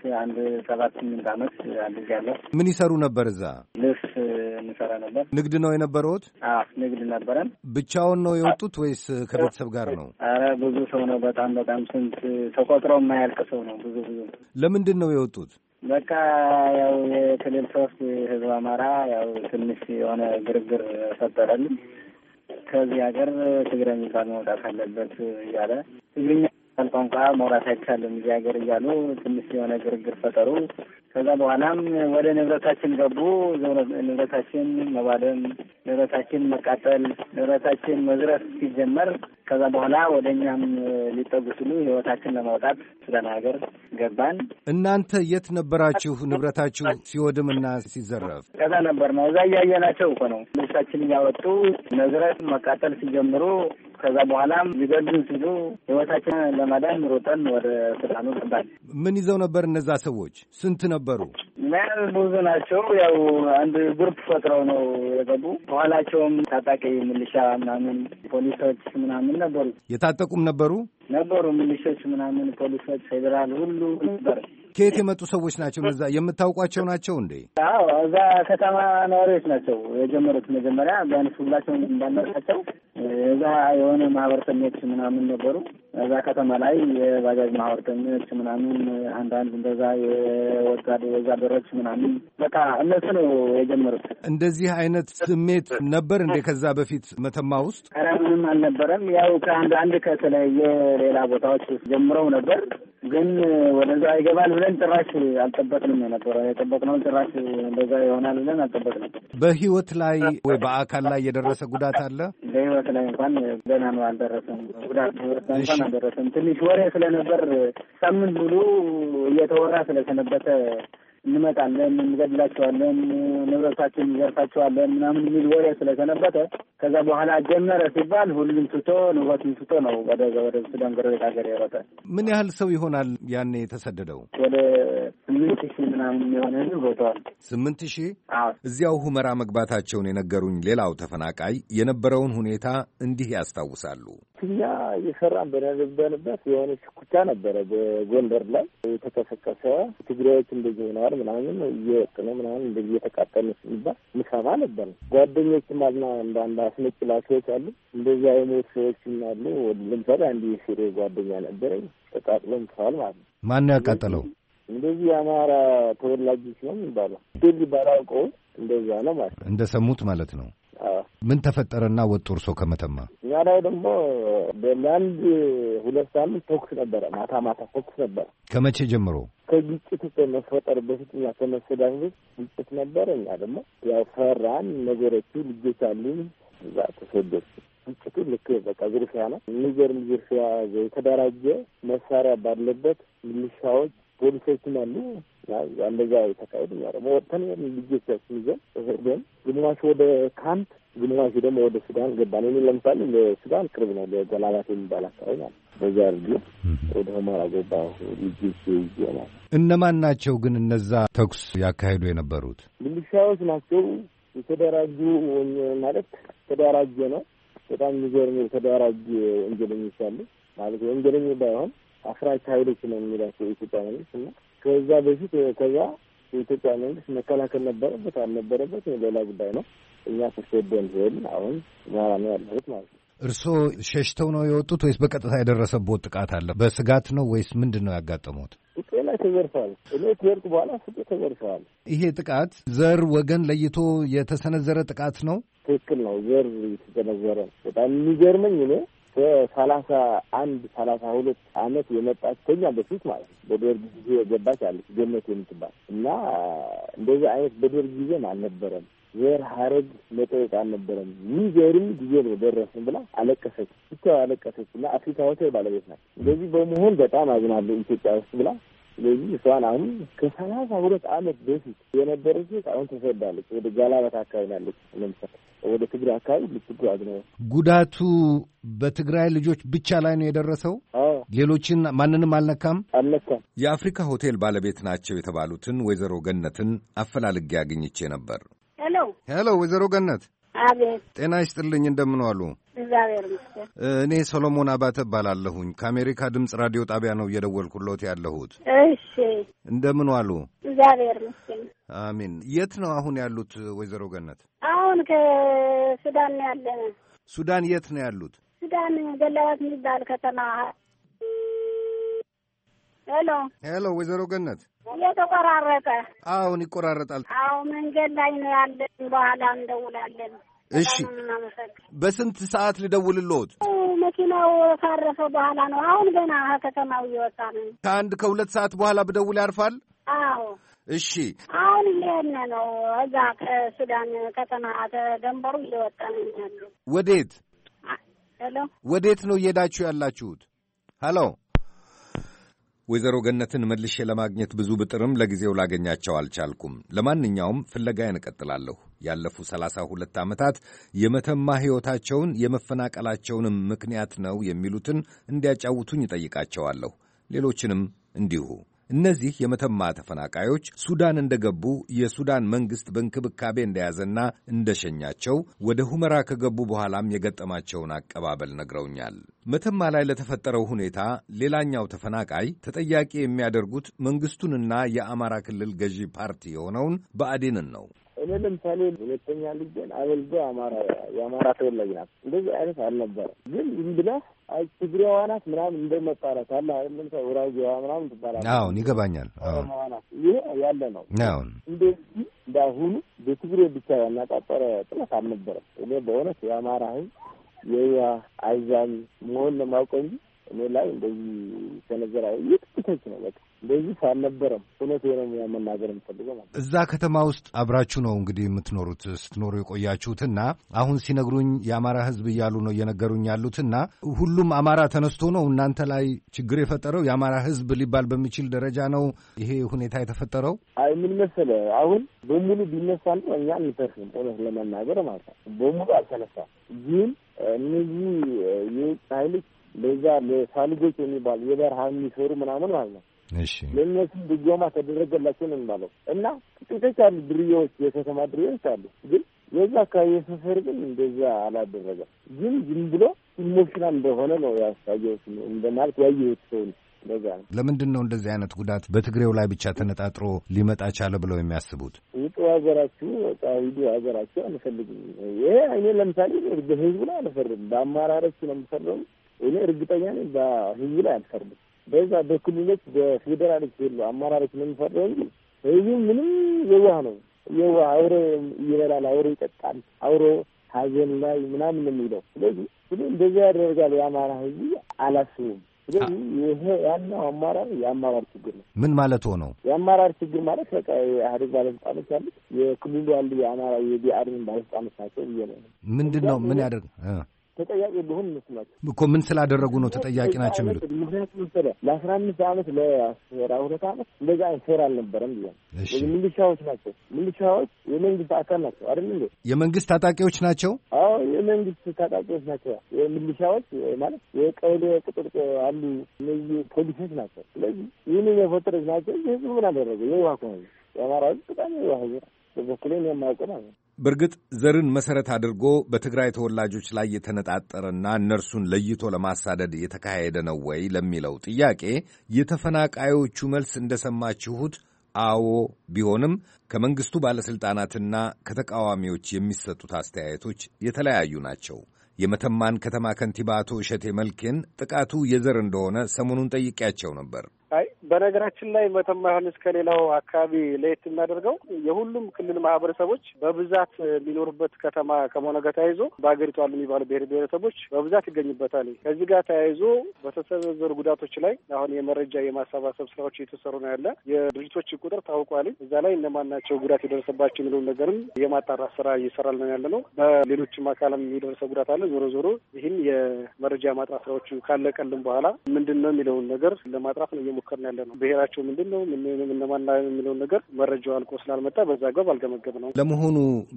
7-8 ዓመት አድርጌያለሁ። ምን ይሰሩ ነበር እዛ? ልብስ እንሰራ ነበር። ንግድ ነው የነበረውት? አዎ ንግድ ነበረን። ብቻውን ነው የወጡት ወይስ ከቤተሰብ ጋር ነው? ኧረ ብዙ ሰው ነው። በጣም ስንት ተቆጥሮ የማያልቅ ሰው ነው። ብዙ ለምንድን ነው የወጡት? በቃ ያው የክልል 3 ህዝብ አማራ ያው ትንሽ የሆነ ግርግር ፈጠረልን። ከዚህ ሀገር ትግራይ የሚባል መውጣት አለበት እያለ ትግርኛ ቋንቋ መውራት አይቻልም እዚህ ሀገር እያሉ ትንሽ የሆነ ግርግር ፈጠሩ። ከዛ በኋላም ወደ ንብረታችን ገቡ። ንብረታችን መባደም፣ ንብረታችን መቃጠል፣ ንብረታችን መዝረፍ ሲጀመር ከዛ በኋላ ወደ እኛም ሊጠጉ ሲሉ ህይወታችን ለማውጣት ሱዳን ሀገር ገባን። እናንተ የት ነበራችሁ ንብረታችሁ ሲወድምና ሲዘረፍ? ከዛ ነበር ነው እዛ እያየናቸው እኮ ነው። ልብሳችን እያወጡ መዝረፍ መቃጠል ሲጀምሩ ከዛ በኋላም ሊገድሉ ሲሉ ህይወታችንን ለማዳን ሮጠን ወደ ሱዳኑ ገባን። ምን ይዘው ነበር እነዛ ሰዎች? ስንት ነበሩ? ብዙ ናቸው። ያው አንድ ግሩፕ ፈጥረው ነው የገቡ። በኋላቸውም ታጣቂ ሚሊሻ ምናምን ፖሊሶች ምናምን ነበሩ። የታጠቁም ነበሩ ሚሊሾች ምናምን ፖሊሶች፣ ፌዴራል ሁሉ ነበር። ከየት የመጡ ሰዎች ናቸው? እነዛ የምታውቋቸው ናቸው እንዴ? አዎ እዛ ከተማ ነዋሪዎች ናቸው የጀመሩት። መጀመሪያ ቢያንስ ሁላቸውን እንዳናውቃቸው እዛ የሆነ ማህበረተኞች ምናምን ነበሩ። እዛ ከተማ ላይ የባጃጅ ማህበረተኞች ምናምን አንዳንድ እንደዛ የወዛደሮች ምናምን በቃ እነሱ ነው የጀመሩት። እንደዚህ አይነት ስሜት ነበር እንዴ ከዛ በፊት መተማ ውስጥ? ኧረ ምንም አልነበረም። ያው ከአንድ ከተለያየ ሌላ ቦታዎች ጀምረው ነበር፣ ግን ወደዛ ይገባል ብለን ጭራሽ አልጠበቅንም ነበር። የጠበቅነው ጭራሽ እንደዛ ይሆናል ብለን አልጠበቅንም። በህይወት ላይ ወይ በአካል ላይ የደረሰ ጉዳት አለ? በህይወት ላይ እንኳን ገና ነው አልደረሰም። ጉዳት እንኳን አልደረሰም። ትንሽ ወሬ ስለነበር ሳምንት ሙሉ እየተወራ ስለሰነበተ እንመጣለን፣ እንገድላቸዋለን፣ ንብረታችን እንዘርፋቸዋለን ምናምን የሚል ወሬ ስለሰነበተ ከዛ በኋላ ጀመረ ሲባል ሁሉም ትቶ ንብረቱን ትቶ ነው ወደ ሱዳን ጎረቤት ሀገር የሮጠ። ምን ያህል ሰው ይሆናል ያኔ የተሰደደው? ወደ 8,000 ምናምን የሆነ ህዝብ ሮጠዋል። 8,000? እዚያው ሁመራ መግባታቸውን የነገሩኝ ሌላው ተፈናቃይ የነበረውን ሁኔታ እንዲህ ያስታውሳሉ። እኛ እየሰራን በነበረበት የሆነ ሽኩቻ ነበረ በጎንደር ላይ የተቀሰቀሰ ትግራዮች እንደዚህ ሆነዋል ምናምን እየወጡ ነው ምናምን እንደዚህ እየተቃጠሉ ሲባል ምሰማ ነበር። ጓደኞችም አልና አንዳንድ አስነጭ ላሾች አሉ እንደዚህ አይነት ሰዎችም አሉ። ለምሳሌ አንድ የሲሪ ጓደኛ ነበረኝ ተቃጥሎ ምሰዋል ማለት ነው። ማን ነው ያቃጠለው? እንደዚህ የአማራ ተወላጅ ሲሆን ይባላል እንደዚህ ባላውቀው እንደዛ ነው ማለት ነው። እንደሰሙት ማለት ነው። ምን ተፈጠረና ወጡ እርሶ ከመተማ? እኛ ላይ ደግሞ በአንድ 2 ሳምንት ተኩስ ነበረ። ማታ ተኩስ ነበረ። ከመቼ ጀምሮ? ከግጭት ከመፈጠር በፊት እና ከመሰዳት በፊት ግጭት ነበረ። እኛ ደግሞ ያው ፈራን። ነገሮቹ ልጆች አሉን እዛ ተሰደዱ። ግጭቱ ልክ በቃ ዝርፊያ ነው። የሚገርም ዝርፊያ፣ የተደራጀ መሳሪያ ባለበት ሚሊሻዎች፣ ፖሊሶችም አሉ። እንደዛ የተካሄዱ እኛ ደግሞ ወጥተን ልጆቻችን ይዘን ሄደን ግማሽ ወደ ካምፕ ግማሽ ደግሞ ወደ ሱዳን ገባን። እኔ ለምሳሌ ለሱዳን ቅርብ ነው ለገላባት የሚባል አካባቢ ማለት በዛ አድርጌ ወደ ሁመራ ገባሁ ልጆች ይዘናል። እነማን ናቸው ግን እነዛ ተኩስ ያካሄዱ የነበሩት? ሚሊሻዎች ናቸው። የተደራጁ ማለት ተደራጀ ነው። በጣም የሚገርም የተደራጀ ወንጀለኞች አሉ ማለት ወንጀለኞች ባይሆን አፍራሽ ኃይሎች ነው የሚላቸው የኢትዮጵያ መንግስት እና ከዛ በፊት የኢትዮጵያ መንግስት መከላከል ነበረበት አልነበረበት ሌላ ጉዳይ ነው። እኛ ተሰደን ሄድን። አሁን ማራ ነው ያለሁት ማለት ነው። እርስዎ ሸሽተው ነው የወጡት ወይስ በቀጥታ የደረሰቦት ጥቃት አለ? በስጋት ነው ወይስ ምንድን ነው ያጋጠሙት? ሱቄ ላይ ተዘርፈዋል። እኔ ከሄድኩ በኋላ ሱቄ ተዘርፈዋል። ይሄ ጥቃት ዘር ወገን ለይቶ የተሰነዘረ ጥቃት ነው? ትክክል ነው። ዘር የተሰነዘረ በጣም የሚገርመኝ እኔ ከ32 ዓመት የመጣች ከኛ በፊት ማለት ነው በደርግ ጊዜ የገባች አለች ገነት የምትባል እና እንደዚህ አይነት በደርግ ጊዜም አልነበረም። ዘር ሀረግ መጠየቅ አልነበረም። የሚገርም ጊዜ ነው ደረስን ብላ አለቀሰች። ብቻ አለቀሰች እና አፍሪካ ሆቴል ባለቤት ናት። እንደዚህ በመሆን በጣም አዝናለሁ ኢትዮጵያ ውስጥ ብላ። ስለዚህ እሷን አሁን ከ32 ዓመት በፊት የነበረች አሁን ተሰዳለች። ወደ ጋላባት አካባቢ ናለች። ለምሳሌ ወደ ትግራይ አካባቢ ልትጓዝ ነው። ጉዳቱ በትግራይ ልጆች ብቻ ላይ ነው የደረሰው? ሌሎችን ማንንም አልነካም? አልነካም። የአፍሪካ ሆቴል ባለቤት ናቸው የተባሉትን ወይዘሮ ገነትን አፈላልጌ አግኝቼ ነበር። ሄሎ ወይዘሮ ገነት። አቤት። ጤና ይስጥልኝ። እንደምን ዋሉ? እግዚአብሔር ይመስገን። እኔ ሰሎሞን አባተ እባላለሁኝ። ከአሜሪካ ድምፅ ራዲዮ ጣቢያ ነው እየደወልኩሎት ያለሁት። እሺ። እንደምን ዋሉ? እግዚአብሔር ይመስገን። አሜን። የት ነው አሁን ያሉት ወይዘሮ ገነት? አሁን ከሱዳን ነው ያለነው። ሱዳን የት ነው ያሉት? ሱዳን ገላባት የሚባል ከተማ። ሄሎ ወይዘሮ ገነት። እየተቆራረጠ። አሁን ይቆራረጣል። አዎ መንገድ ላይ ነው ያለን። በኋላ እንደውላለን። እሺ። በስንት ሰዓት ልደውልልዎት? መኪናው ካረፈ በኋላ ነው። አሁን ገና ከተማው እየወጣ ነው። ከ1-2 ሰዓት በኋላ ብደውል ያርፋል? አዎ። እሺ። አሁን እየሄድን ነው። እዛ ከሱዳን ከተማ ደንበሩ እየወጣ ነው ያለው። ወዴት? ሄሎ ወዴት ነው እየሄዳችሁ ያላችሁት? ሄሎ ወይዘሮ ገነትን መልሼ ለማግኘት ብዙ ብጥርም ለጊዜው ላገኛቸው አልቻልኩም። ለማንኛውም ፍለጋዬን እቀጥላለሁ። ያለፉ 32 ዓመታት የመተማ ሕይወታቸውን የመፈናቀላቸውንም ምክንያት ነው የሚሉትን እንዲያጫውቱኝ እጠይቃቸዋለሁ። ሌሎችንም እንዲሁ። እነዚህ የመተማ ተፈናቃዮች ሱዳን እንደገቡ የሱዳን መንግሥት በእንክብካቤ እንደያዘና እንደሸኛቸው ወደ ሁመራ ከገቡ በኋላም የገጠማቸውን አቀባበል ነግረውኛል። መተማ ላይ ለተፈጠረው ሁኔታ ሌላኛው ተፈናቃይ ተጠያቂ የሚያደርጉት መንግሥቱንና የአማራ ክልል ገዢ ፓርቲ የሆነውን ብአዴንን ነው። እኔ ለምሳሌ ሁለተኛ ልጄን አበልዶ የአማራ ተወላጅ ናት። እንደዚህ አይነት አልነበረም። ግን ዝም ብለህ ትግሬዋ ናት ምናምን እንደመጣራት አለ አይደለም ወራጅዋ ምናምን ትባላለች። አሁን ይገባኛል። አሁን ይሄ ያለ ነው። አሁን እንደዚህ እንዳሁኑ በትግሬ ብቻ ያናጣጠረ ጥላት አልነበረም። እኔ በእውነት የአማራ ሕዝብ የያ አይዛኝ መሆን ነው የማውቀው እንጂ እኔ ላይ እንደዚህ ተነገራ ይጥቅቶች ነው በቃ እንደዚህ አልነበረም። እውነት ነው መናገር የምፈልገው ማለት እዛ ከተማ ውስጥ አብራችሁ ነው እንግዲህ የምትኖሩት ስትኖሩ የቆያችሁትና አሁን ሲነግሩኝ የአማራ ህዝብ እያሉ ነው እየነገሩኝ ያሉትና ሁሉም አማራ ተነስቶ ነው እናንተ ላይ ችግር የፈጠረው? የአማራ ህዝብ ሊባል በሚችል ደረጃ ነው ይሄ ሁኔታ የተፈጠረው? አይ ምን መሰለህ አሁን በሙሉ ቢነሳ ነው እኛ አንተርፍም። እውነት ለመናገር ማለት ነው በሙሉ አልተነሳም። ግን እነዚህ የውጭ ኃይሎች ለዛ ለሳልጎች የሚባል የበረሃ የሚሰሩ ምናምን ማለት ነው እሺ ለእነሱም ድጎማ ተደረገላቸው ነው የሚባለው እና ጥቂቶች አሉ ድርዮች የከተማ ድርዮች አሉ። ግን የዛ አካባቢ የሰፈር ግን እንደዛ አላደረገም። ግን ዝም ብሎ ኢሞሽናል እንደሆነ ነው ያሳየው እንደማለት ያየሁት ሰው እንደዛ ነው። ለምንድን ነው እንደዚህ አይነት ጉዳት በትግሬው ላይ ብቻ ተነጣጥሮ ሊመጣ ቻለ ብለው የሚያስቡት? ውጡ ሀገራችሁ ወጣ ሂዱ ሀገራችሁ አንፈልግም። ይሄ እኔ ለምሳሌ በህዝቡ ላይ አልፈርድም፣ በአመራሮች ነው የምፈርደው። እኔ እርግጠኛ ነኝ በህዝቡ ላይ አልፈርድም። በዛ በክልሎች በፌዴራሎች ሁሉ አመራሮች ነው የምፈርደው እንጂ ህዝቡ ምንም የዋህ ነው። የዋህ አውሮ ይበላል፣ አውሮ ይጠጣል፣ አውሮ ሀዘን ላይ ምናምን ነው የሚለው። ስለዚህ እንደዛ ያደርጋል የአማራ ህዝብ አላስቡም። ስለዚህ ይሄ ያለው አማራር የአማራር ችግር ነው። ምን ማለት ሆነው? የአማራር ችግር ማለት በቃ የኢህአዴግ ባለስልጣኖች አሉ፣ የክልሉ ያሉ የአማራ የቢአርኤን ባለስልጣኖች ናቸው ብዬ ነው። ምንድን ነው ምን ያደርግ ተጠያቂ ቢሆን መስማቸው እኮ ምን ስላደረጉ ነው ተጠያቂ ናቸው የሚሉት? ምክንያቱም ለ15 ዓመት ለ12 ዓመት እንደዛ አይነት ሴራ አልነበረም ብዬ ነው። ሚሊሻዎች ናቸው። ሚሊሻዎች የመንግስት አካል ናቸው አይደል እንዴ? የመንግስት ታጣቂዎች ናቸው። አዎ የመንግስት ታጣቂዎች ናቸው። የሚሊሻዎች ማለት የቀበሌ ቁጥር አሉ፣ እነዚህ ፖሊሶች ናቸው። ስለዚህ ይህንን የፈጠረች ናቸው። ህዝቡ ምን አደረገ? የዋህ ከሆነ የአማራ ህዝብ በጣም የዋህ ህዝብ በበኩሌን የማውቀው ማለት ነው። በእርግጥ ዘርን መሰረት አድርጎ በትግራይ ተወላጆች ላይ የተነጣጠረና እነርሱን ለይቶ ለማሳደድ የተካሄደ ነው ወይ ለሚለው ጥያቄ የተፈናቃዮቹ መልስ እንደሰማችሁት አዎ ቢሆንም ከመንግስቱ ባለስልጣናትና ከተቃዋሚዎች የሚሰጡት አስተያየቶች የተለያዩ ናቸው። የመተማን ከተማ ከንቲባ አቶ እሸቴ መልኬን ጥቃቱ የዘር እንደሆነ ሰሞኑን ጠይቄያቸው ነበር። አይ በነገራችን ላይ መተማ ዮሐንስ ከሌላው አካባቢ ለየት የሚያደርገው የሁሉም ክልል ማህበረሰቦች በብዛት የሚኖሩበት ከተማ ከመሆኑ ጋር ተያይዞ በሀገሪቱ አሉ የሚባሉ ብሔር ብሔረሰቦች በብዛት ይገኙበታል። ከዚህ ጋር ተያይዞ በተሰነዘሩ ጉዳቶች ላይ አሁን የመረጃ የማሰባሰብ ስራዎች እየተሰሩ ነው ያለ። የድርጅቶች ቁጥር ታውቋል። እዛ ላይ እነማን ናቸው ጉዳት የደረሰባቸው የሚለውን ነገርም የማጣራት ስራ እየሰራል ነው ያለ ነው። በሌሎችም አካልም የደረሰ ጉዳት አለ። ዞሮ ዞሮ ይህን የመረጃ ማጥራት ስራዎቹ ካለቀልን በኋላ ምንድን ነው የሚለውን ነገር ለማጥራት ነው እየሞከርን ያለ ነው። ብሔራቸው ምንድን ነው እነማን የሚለውን ነገር መረጃው አልቆ ስላልመጣ በዛ አግባብ አልገመገብ ነው። ለመሆኑ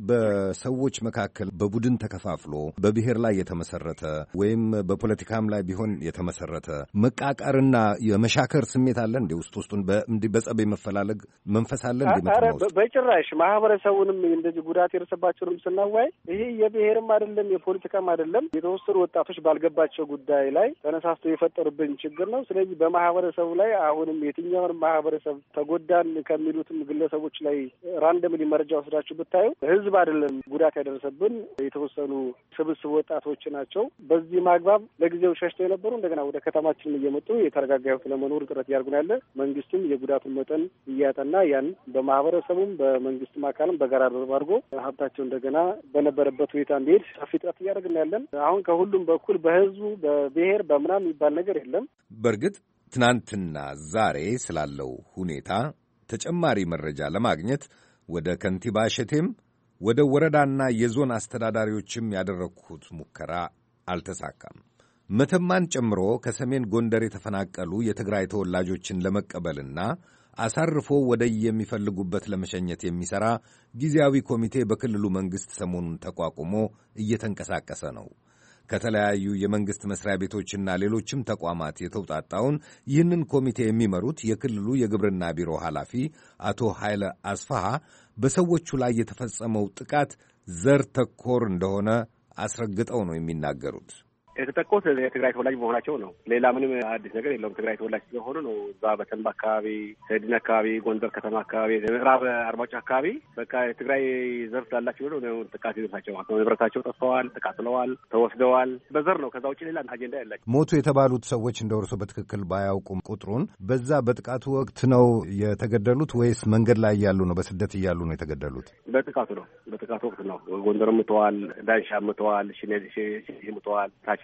በሰዎች መካከል በቡድን ተከፋፍሎ በብሔር ላይ የተመሰረተ ወይም በፖለቲካም ላይ ቢሆን የተመሰረተ መቃቃርና የመሻከር ስሜት አለ እንዴ? ውስጡን እንዲህ በጸብ የመፈላለግ መንፈስ አለ እንዴ? በጭራሽ ማህበረሰቡንም እንደዚህ ጉዳት የደረሰባቸውንም ስናዋይ ይሄ የብሔርም አይደለም የፖለቲካም አይደለም። የተወሰኑ ወጣቶች ባልገባቸው ጉዳይ ላይ ተነሳስተው የፈጠሩብን ችግር ነው። ስለዚህ በማህበረሰቡ ላይ አሁንም የትኛውን ማህበረሰብ ተጎዳን ከሚሉትም ግለሰቦች ላይ ራንደምሊ መረጃ ወስዳችሁ ብታዩ ህዝብ አይደለም ጉዳት ያደረሰብን የተወሰኑ ስብስብ ወጣቶች ናቸው። በዚህ ማግባብ ለጊዜው ሸሽተው የነበሩ እንደገና ወደ ከተማችን እየመጡ የተረጋጋ ህይወት ለመኖር ጥረት እያደረጉ ነው ያለ። መንግስትም የጉዳቱን መጠን እያጠና ያን በማህበረሰቡም በመንግስትም አካልም በጋራ አድርጎ ሀብታቸው እንደገና በነበረበት ሁኔታ እንዲሄድ ሰፊ ጥረት እያደረግን ያለን። አሁን ከሁሉም በኩል በህዝቡ በብሔር በምናም የሚባል ነገር የለም። በእርግጥ ትናንትና ዛሬ ስላለው ሁኔታ ተጨማሪ መረጃ ለማግኘት ወደ ከንቲባ እሸቴም ወደ ወረዳና የዞን አስተዳዳሪዎችም ያደረግሁት ሙከራ አልተሳካም። መተማን ጨምሮ ከሰሜን ጎንደር የተፈናቀሉ የትግራይ ተወላጆችን ለመቀበልና አሳርፎ ወደ የሚፈልጉበት ለመሸኘት የሚሠራ ጊዜያዊ ኮሚቴ በክልሉ መንግሥት ሰሞኑን ተቋቁሞ እየተንቀሳቀሰ ነው። ከተለያዩ የመንግሥት መስሪያ ቤቶችና ሌሎችም ተቋማት የተውጣጣውን ይህንን ኮሚቴ የሚመሩት የክልሉ የግብርና ቢሮ ኃላፊ አቶ ኃይለ አስፋሃ በሰዎቹ ላይ የተፈጸመው ጥቃት ዘር ተኮር እንደሆነ አስረግጠው ነው የሚናገሩት። የተጠቁት የትግራይ ተወላጅ መሆናቸው ነው። ሌላ ምንም አዲስ ነገር የለውም። ትግራይ ተወላጅ ስለሆኑ ነው። እዛ በተንባ አካባቢ፣ ሰድን አካባቢ፣ ጎንደር ከተማ አካባቢ፣ ምዕራብ አርማጭ አካባቢ በቃ የትግራይ ዘር ስላላቸው ነው ጥቃት ይደርሳቸው። ንብረታቸው ጠፍተዋል፣ ተቃጥለዋል፣ ተወስደዋል። በዘር ነው። ከዛ ውጭ ሌላ አጀንዳ ያላቸው። ሞቱ የተባሉት ሰዎች እንደ እርሶ በትክክል ባያውቁም ቁጥሩን በዛ በጥቃቱ ወቅት ነው የተገደሉት ወይስ መንገድ ላይ እያሉ ነው በስደት እያሉ ነው የተገደሉት? በጥቃቱ ነው። በጥቃቱ ወቅት ነው። ጎንደር ምተዋል፣ ዳንሻ ምተዋል፣ ሽኔ ምተዋል፣ ታች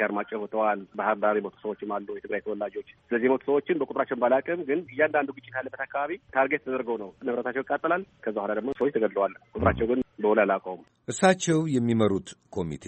አርማጭሆ ሞተዋል። ባህር ዳር የሞቱ ሰዎችም አሉ የትግራይ ተወላጆች። ስለዚህ የሞቱ ሰዎችን በቁጥራቸውን ባላቅም ግን እያንዳንዱ ግጭት ያለበት አካባቢ ታርጌት ተደርገው ነው ንብረታቸው ይቃጠላል። ከዛ በኋላ ደግሞ ሰዎች ተገድለዋል። ቁጥራቸው ግን በውል አላውቀውም። እሳቸው የሚመሩት ኮሚቴ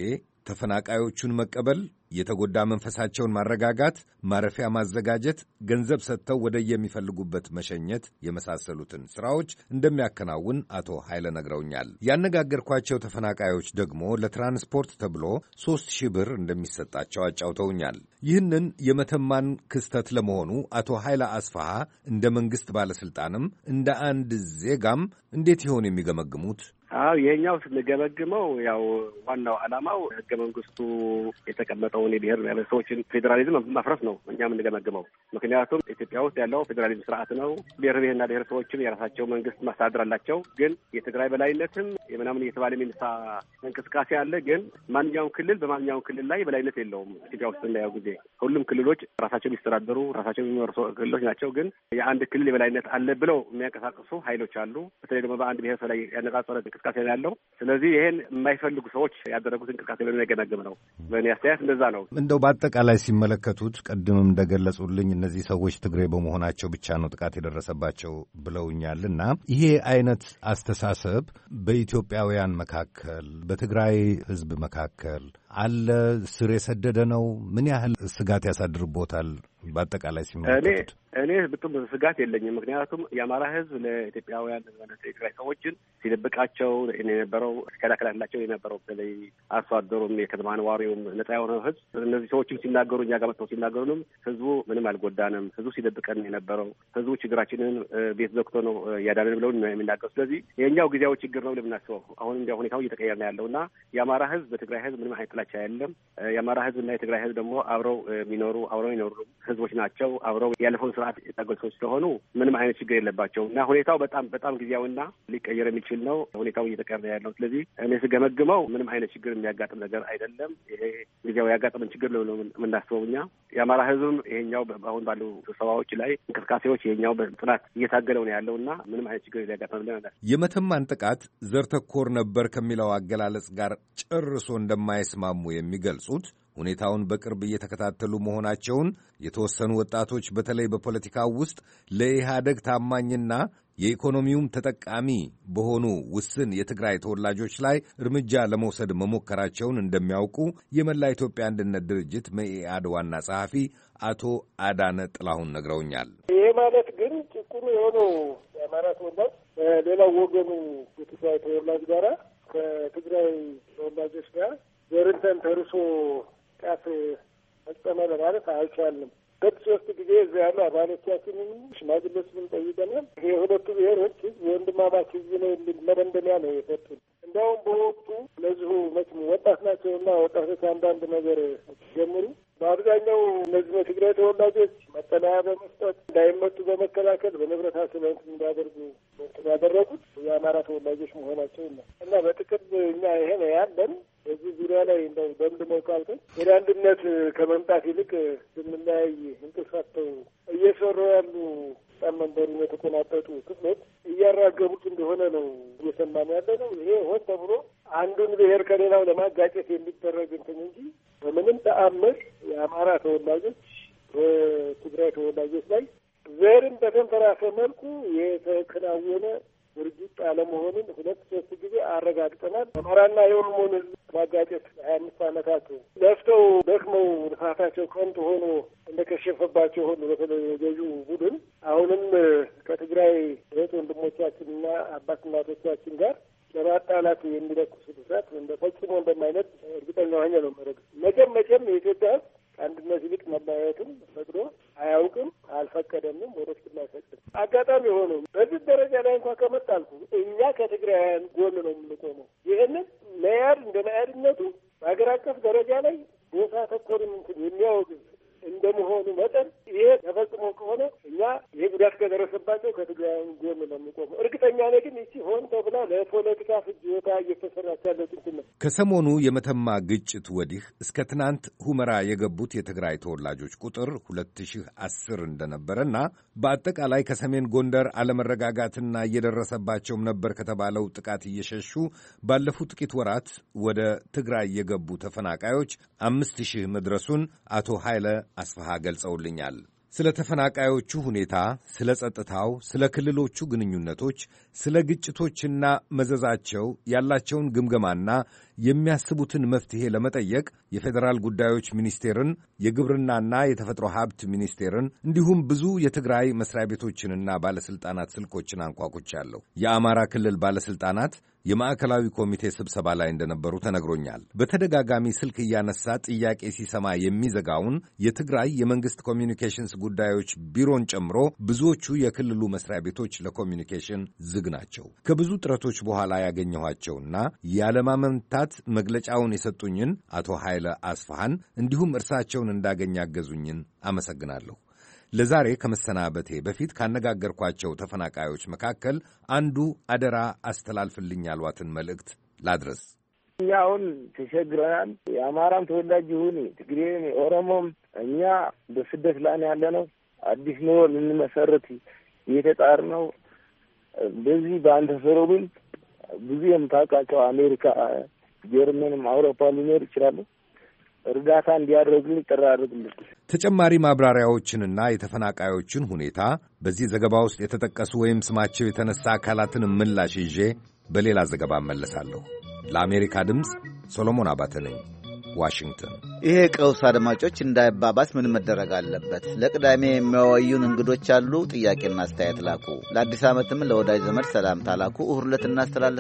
ተፈናቃዮቹን መቀበል፣ የተጎዳ መንፈሳቸውን ማረጋጋት፣ ማረፊያ ማዘጋጀት፣ ገንዘብ ሰጥተው ወደ የሚፈልጉበት መሸኘት የመሳሰሉትን ስራዎች እንደሚያከናውን አቶ ኃይለ ነግረውኛል። ያነጋገርኳቸው ተፈናቃዮች ደግሞ ለትራንስፖርት ተብሎ 3,000 ብር እንደሚሰጣቸው አጫውተውኛል። ይህንን የመተማን ክስተት ለመሆኑ አቶ ኃይለ አስፋሃ እንደ መንግስት ባለስልጣንም እንደ አንድ ዜጋም እንዴት ይሆን የሚገመግሙት? ይሄኛው ስንገመግመው ያው ዋናው ዓላማው ህገ መንግስቱ የተቀመጠውን የብሔር ብሔረሰቦችን ፌዴራሊዝም ማፍረስ ነው እኛ የምንገመግመው። ምክንያቱም ኢትዮጵያ ውስጥ ያለው ፌዴራሊዝም ስርዓት ነው። ብሔርና ብሔረሰቦችም የራሳቸው መንግስት ማስተዳደር አላቸው። ግን የትግራይ በላይነትም የምናምን እየተባለ የሚነሳ እንቅስቃሴ አለ። ግን ማንኛውም ክልል በማንኛውም ክልል ላይ በላይነት የለውም። ኢትዮጵያ ውስጥ እናየው ጊዜ ሁሉም ክልሎች ራሳቸው ሊስተዳደሩ ራሳቸው የሚመሩ ክልሎች ናቸው። ግን የአንድ ክልል የበላይነት አለ ብለው የሚያንቀሳቅሱ ኃይሎች አሉ። በተለይ ደግሞ በአንድ ብሔረሰብ ላይ ያነጻጸረ እንቅስቃሴ ያለው። ስለዚህ ይሄን የማይፈልጉ ሰዎች ያደረጉት እንቅስቃሴ በሚያገናግም ነው። በእኔ አስተያየት እንደዛ ነው። እንደው በአጠቃላይ ሲመለከቱት ቅድምም እንደገለጹልኝ እነዚህ ሰዎች ትግሬ በመሆናቸው ብቻ ነው ጥቃት የደረሰባቸው ብለውኛልና ይሄ አይነት አስተሳሰብ በኢትዮጵያውያን መካከል በትግራይ ህዝብ መካከል አለ? ስር የሰደደ ነው? ምን ያህል ስጋት ያሳድርቦታል? በአጠቃላይ ሲመለከቱት እኔ ብጡም ስጋት የለኝም። ምክንያቱም የአማራ ህዝብ ለኢትዮጵያውያን የትግራይ ሰዎችን ሲደብቃቸው የነበረው ሲከላከላላቸው የነበረው በተለይ አርሶ አደሩም የከተማ ነዋሪውም ነጻ የሆነው ህዝብ እነዚህ ሰዎችም ሲናገሩ እኛ ጋር መጥተው ሲናገሩንም ህዝቡ ምንም አልጎዳንም፣ ህዝቡ ሲደብቀን የነበረው ህዝቡ ችግራችንን ቤት ዘግቶ ነው እያዳንን ብለው የሚናገሩ። ስለዚህ የኛው ጊዜያዊ ችግር ነው ለምናስበው አሁን እንዲያ ሁኔታው እየተቀየረ ነው ያለው እና የአማራ ህዝብ በትግራይ ህዝብ ምንም አይነት ጥላቻ የለም። የአማራ ህዝብ እና የትግራይ ህዝብ ደግሞ አብረው የሚኖሩ ህዝቦች ናቸው። አብረው ያለፈውን ስርዓት የታገሉ ሰዎች ስለሆኑ ምንም አይነት ችግር የለባቸው እና ሁኔታው በጣም ጊዜያዊና ሊቀየር የሚችል ነው። ሁኔታው እየተቀየረ ያለው ስለዚህ እኔ ስገመግመው ምንም አይነት ችግር የሚያጋጥም ነገር አይደለም። ይሄ ጊዜያዊ ያጋጥምን ችግር ነው የምናስበው እኛ። የአማራ ህዝብም ይሄኛው አሁን ባሉ ስብሰባዎች ላይ እንቅስቃሴዎች ይሄኛው በጥናት እየታገለው ነው ያለው እና ምንም አይነት ችግር ሊያጋጥም ነገር የመተማን ጥቃት ዘር ተኮር ነበር ከሚለው አገላለጽ ጋር ጨርሶ እንደማይስማሙ የሚገልጹት ሁኔታውን በቅርብ እየተከታተሉ መሆናቸውን የተወሰኑ ወጣቶች በተለይ በፖለቲካው ውስጥ ለኢህአደግ ታማኝና የኢኮኖሚውም ተጠቃሚ በሆኑ ውስን የትግራይ ተወላጆች ላይ እርምጃ ለመውሰድ መሞከራቸውን እንደሚያውቁ የመላ ኢትዮጵያ አንድነት ድርጅት መኢአድ ዋና ጸሐፊ አቶ አዳነ ጥላሁን ነግረውኛል። ይሄ ማለት ግን ጭቁኑ የሆነው የአማራ ተወላጅ ሌላው ወገኑ የትግራይ ተወላጅ ጋራ ከትግራይ ተወላጆች ጋር ዘርን ተርሶ ቃት መጠመ ለማለት አይቻልም። ሶስት ጊዜ እዚያ ያሉ አባሎቻችንን ሽማግሌዎችንም ጠይቀናል። የሁለቱ ብሔሮች ህዝብ ወንድማማች ህዝብ ነው የሚል መደምደሚያ ነው የሰጡን። እንዲያውም በወቅቱ እነዚሁ መቼም ወጣት ናቸውና ወጣቶች አንዳንድ ነገር ሲጀምሩ በአብዛኛው እነዚህ የትግራይ ተወላጆች መጠለያ በመስጠት እንዳይመጡ በመከላከል በንብረታቸው ላይ እንዳያደርጉ ያደረጉት የአማራ ተወላጆች መሆናቸው ነው እና በጥቅል እኛ ይሄ ነው ያለን። በዚህ ዙሪያ ላይ እንደው ደምድመው ካልከኝ ወደ አንድነት ከመምጣት ይልቅ ስንለያይ እንቅልፋቸው እየሰሩ ያሉ መንበሩን የተቆናጠጡ ክፍሎች እያራገቡት እንደሆነ ነው እየሰማን ያለ ነው። ይሄ ሆን ተብሎ አንዱን ብሔር ከሌላው ለማጋጨት የሚደረግ እንትን እንጂ በምንም ተአምር የአማራ ተወላጆች በትግራይ ተወላጆች ላይ ዘርን በተንተራሰ መልኩ የተከናወነ ድርጊት አለመሆኑን 2-3 ጊዜ አረጋግጠናል። አማራና የኦሮሞን ህዝብ ማጋጨት 25 ዓመታት ለፍተው ደክመው ልፋታቸው ከንቱ ሆኖ እንደከሸፈባቸው ሁሉ በተለይ የገዢው ቡድን አሁንም ከትግራይ እህት ወንድሞቻችንና አባት እናቶቻችን ጋር ለማጣላት የሚለኩሱት እሳት ፈጽሞ እንደማይነት እርግጠኛ ሆኜ ነው መረግ መቼም የኢትዮጵያ ህዝብ ከአንድነት ይልቅ መለያየትም ፈቅዶ አያውቅም፣ አልፈቀደምም፣ ወደፊትም አይፈቅድም። አጋጣሚ ሆኖ በዚህ ደረጃ ላይ እንኳን ከመጣልኩ እኛ ከትግራውያን ጎን ነው የምንቆመው። ይህንን መያድ እንደ መያድነቱ በሀገር አቀፍ ደረጃ ላይ ቦታ ተኮርን የሚያወግዝ እንደመሆኑ መጠን ይሄ ተፈጽሞ ከሆነ እኛ ይሄ ጉዳት ከደረሰባቸው ከትግራይ ጎን ነው የሚቆመው። እርግጠኛ ነኝ ግን ይቺ ሆን ተብላ ለፖለቲካ ፍጆታ እየተሰራች ያለው እንትን ነው። ከሰሞኑ የመተማ ግጭት ወዲህ እስከ ትናንት ሁመራ የገቡት የትግራይ ተወላጆች ቁጥር 2010 እንደነበረና በአጠቃላይ ከሰሜን ጎንደር አለመረጋጋትና እየደረሰባቸውም ነበር ከተባለው ጥቃት እየሸሹ ባለፉት ጥቂት ወራት ወደ ትግራይ የገቡ ተፈናቃዮች 5000 መድረሱን አቶ ኃይለ አስፋሃ ገልጸውልኛል። ስለ ተፈናቃዮቹ ሁኔታ፣ ስለ ጸጥታው፣ ስለ ክልሎቹ ግንኙነቶች፣ ስለ ግጭቶችና መዘዛቸው ያላቸውን ግምገማና የሚያስቡትን መፍትሄ ለመጠየቅ የፌዴራል ጉዳዮች ሚኒስቴርን፣ የግብርናና የተፈጥሮ ሀብት ሚኒስቴርን እንዲሁም ብዙ የትግራይ መስሪያ ቤቶችንና ባለሥልጣናት ስልኮችን አንኳኩቻለሁ። የአማራ ክልል ባለሥልጣናት የማዕከላዊ ኮሚቴ ስብሰባ ላይ እንደነበሩ ተነግሮኛል። በተደጋጋሚ ስልክ እያነሳ ጥያቄ ሲሰማ የሚዘጋውን የትግራይ የመንግሥት ኮሚኒኬሽንስ ጉዳዮች ቢሮን ጨምሮ ብዙዎቹ የክልሉ መስሪያ ቤቶች ለኮሚኒኬሽን ዝግ ናቸው። ከብዙ ጥረቶች በኋላ ያገኘኋቸውና ያለማመንታት መግለጫውን የሰጡኝን አቶ ኃይለ አስፋሃን እንዲሁም እርሳቸውን እንዳገኝ ያገዙኝን አመሰግናለሁ። ለዛሬ ከመሰናበቴ በፊት ካነጋገርኳቸው ተፈናቃዮች መካከል አንዱ አደራ አስተላልፍልኝ ያሏትን መልእክት ላድረስ። እኛ አሁን ተቸግረናል። የአማራም ተወላጅ ይሁን ትግሬም ኦሮሞም እኛ በስደት ላይ ያለ ነው። አዲስ ኑሮ ልንመሰረት እየተጣር ነው። በዚህ በአንተ ሰሮብን ብዙ የምታውቃቸው አሜሪካ፣ ጀርመንም አውሮፓ ሊኖር ይችላሉ። እርዳታ እንዲያደርግልኝ ጥሪ አድርግልኝ። ተጨማሪ ማብራሪያዎችንና የተፈናቃዮችን ሁኔታ በዚህ ዘገባ ውስጥ የተጠቀሱ ወይም ስማቸው የተነሳ አካላትን ምላሽ ይዤ በሌላ ዘገባ እመለሳለሁ። ለአሜሪካ ድምፅ ሰሎሞን አባተ ነኝ፣ ዋሽንግተን። ይሄ ቀውስ አድማጮች እንዳይባባስ ምን መደረግ አለበት? ለቅዳሜ የሚያወዩን እንግዶች አሉ። ጥያቄና አስተያየት ላኩ። ለአዲስ ዓመትም ለወዳጅ ዘመድ ሰላምታ ላኩ። እሁድ ዕለት እናስተላልፍ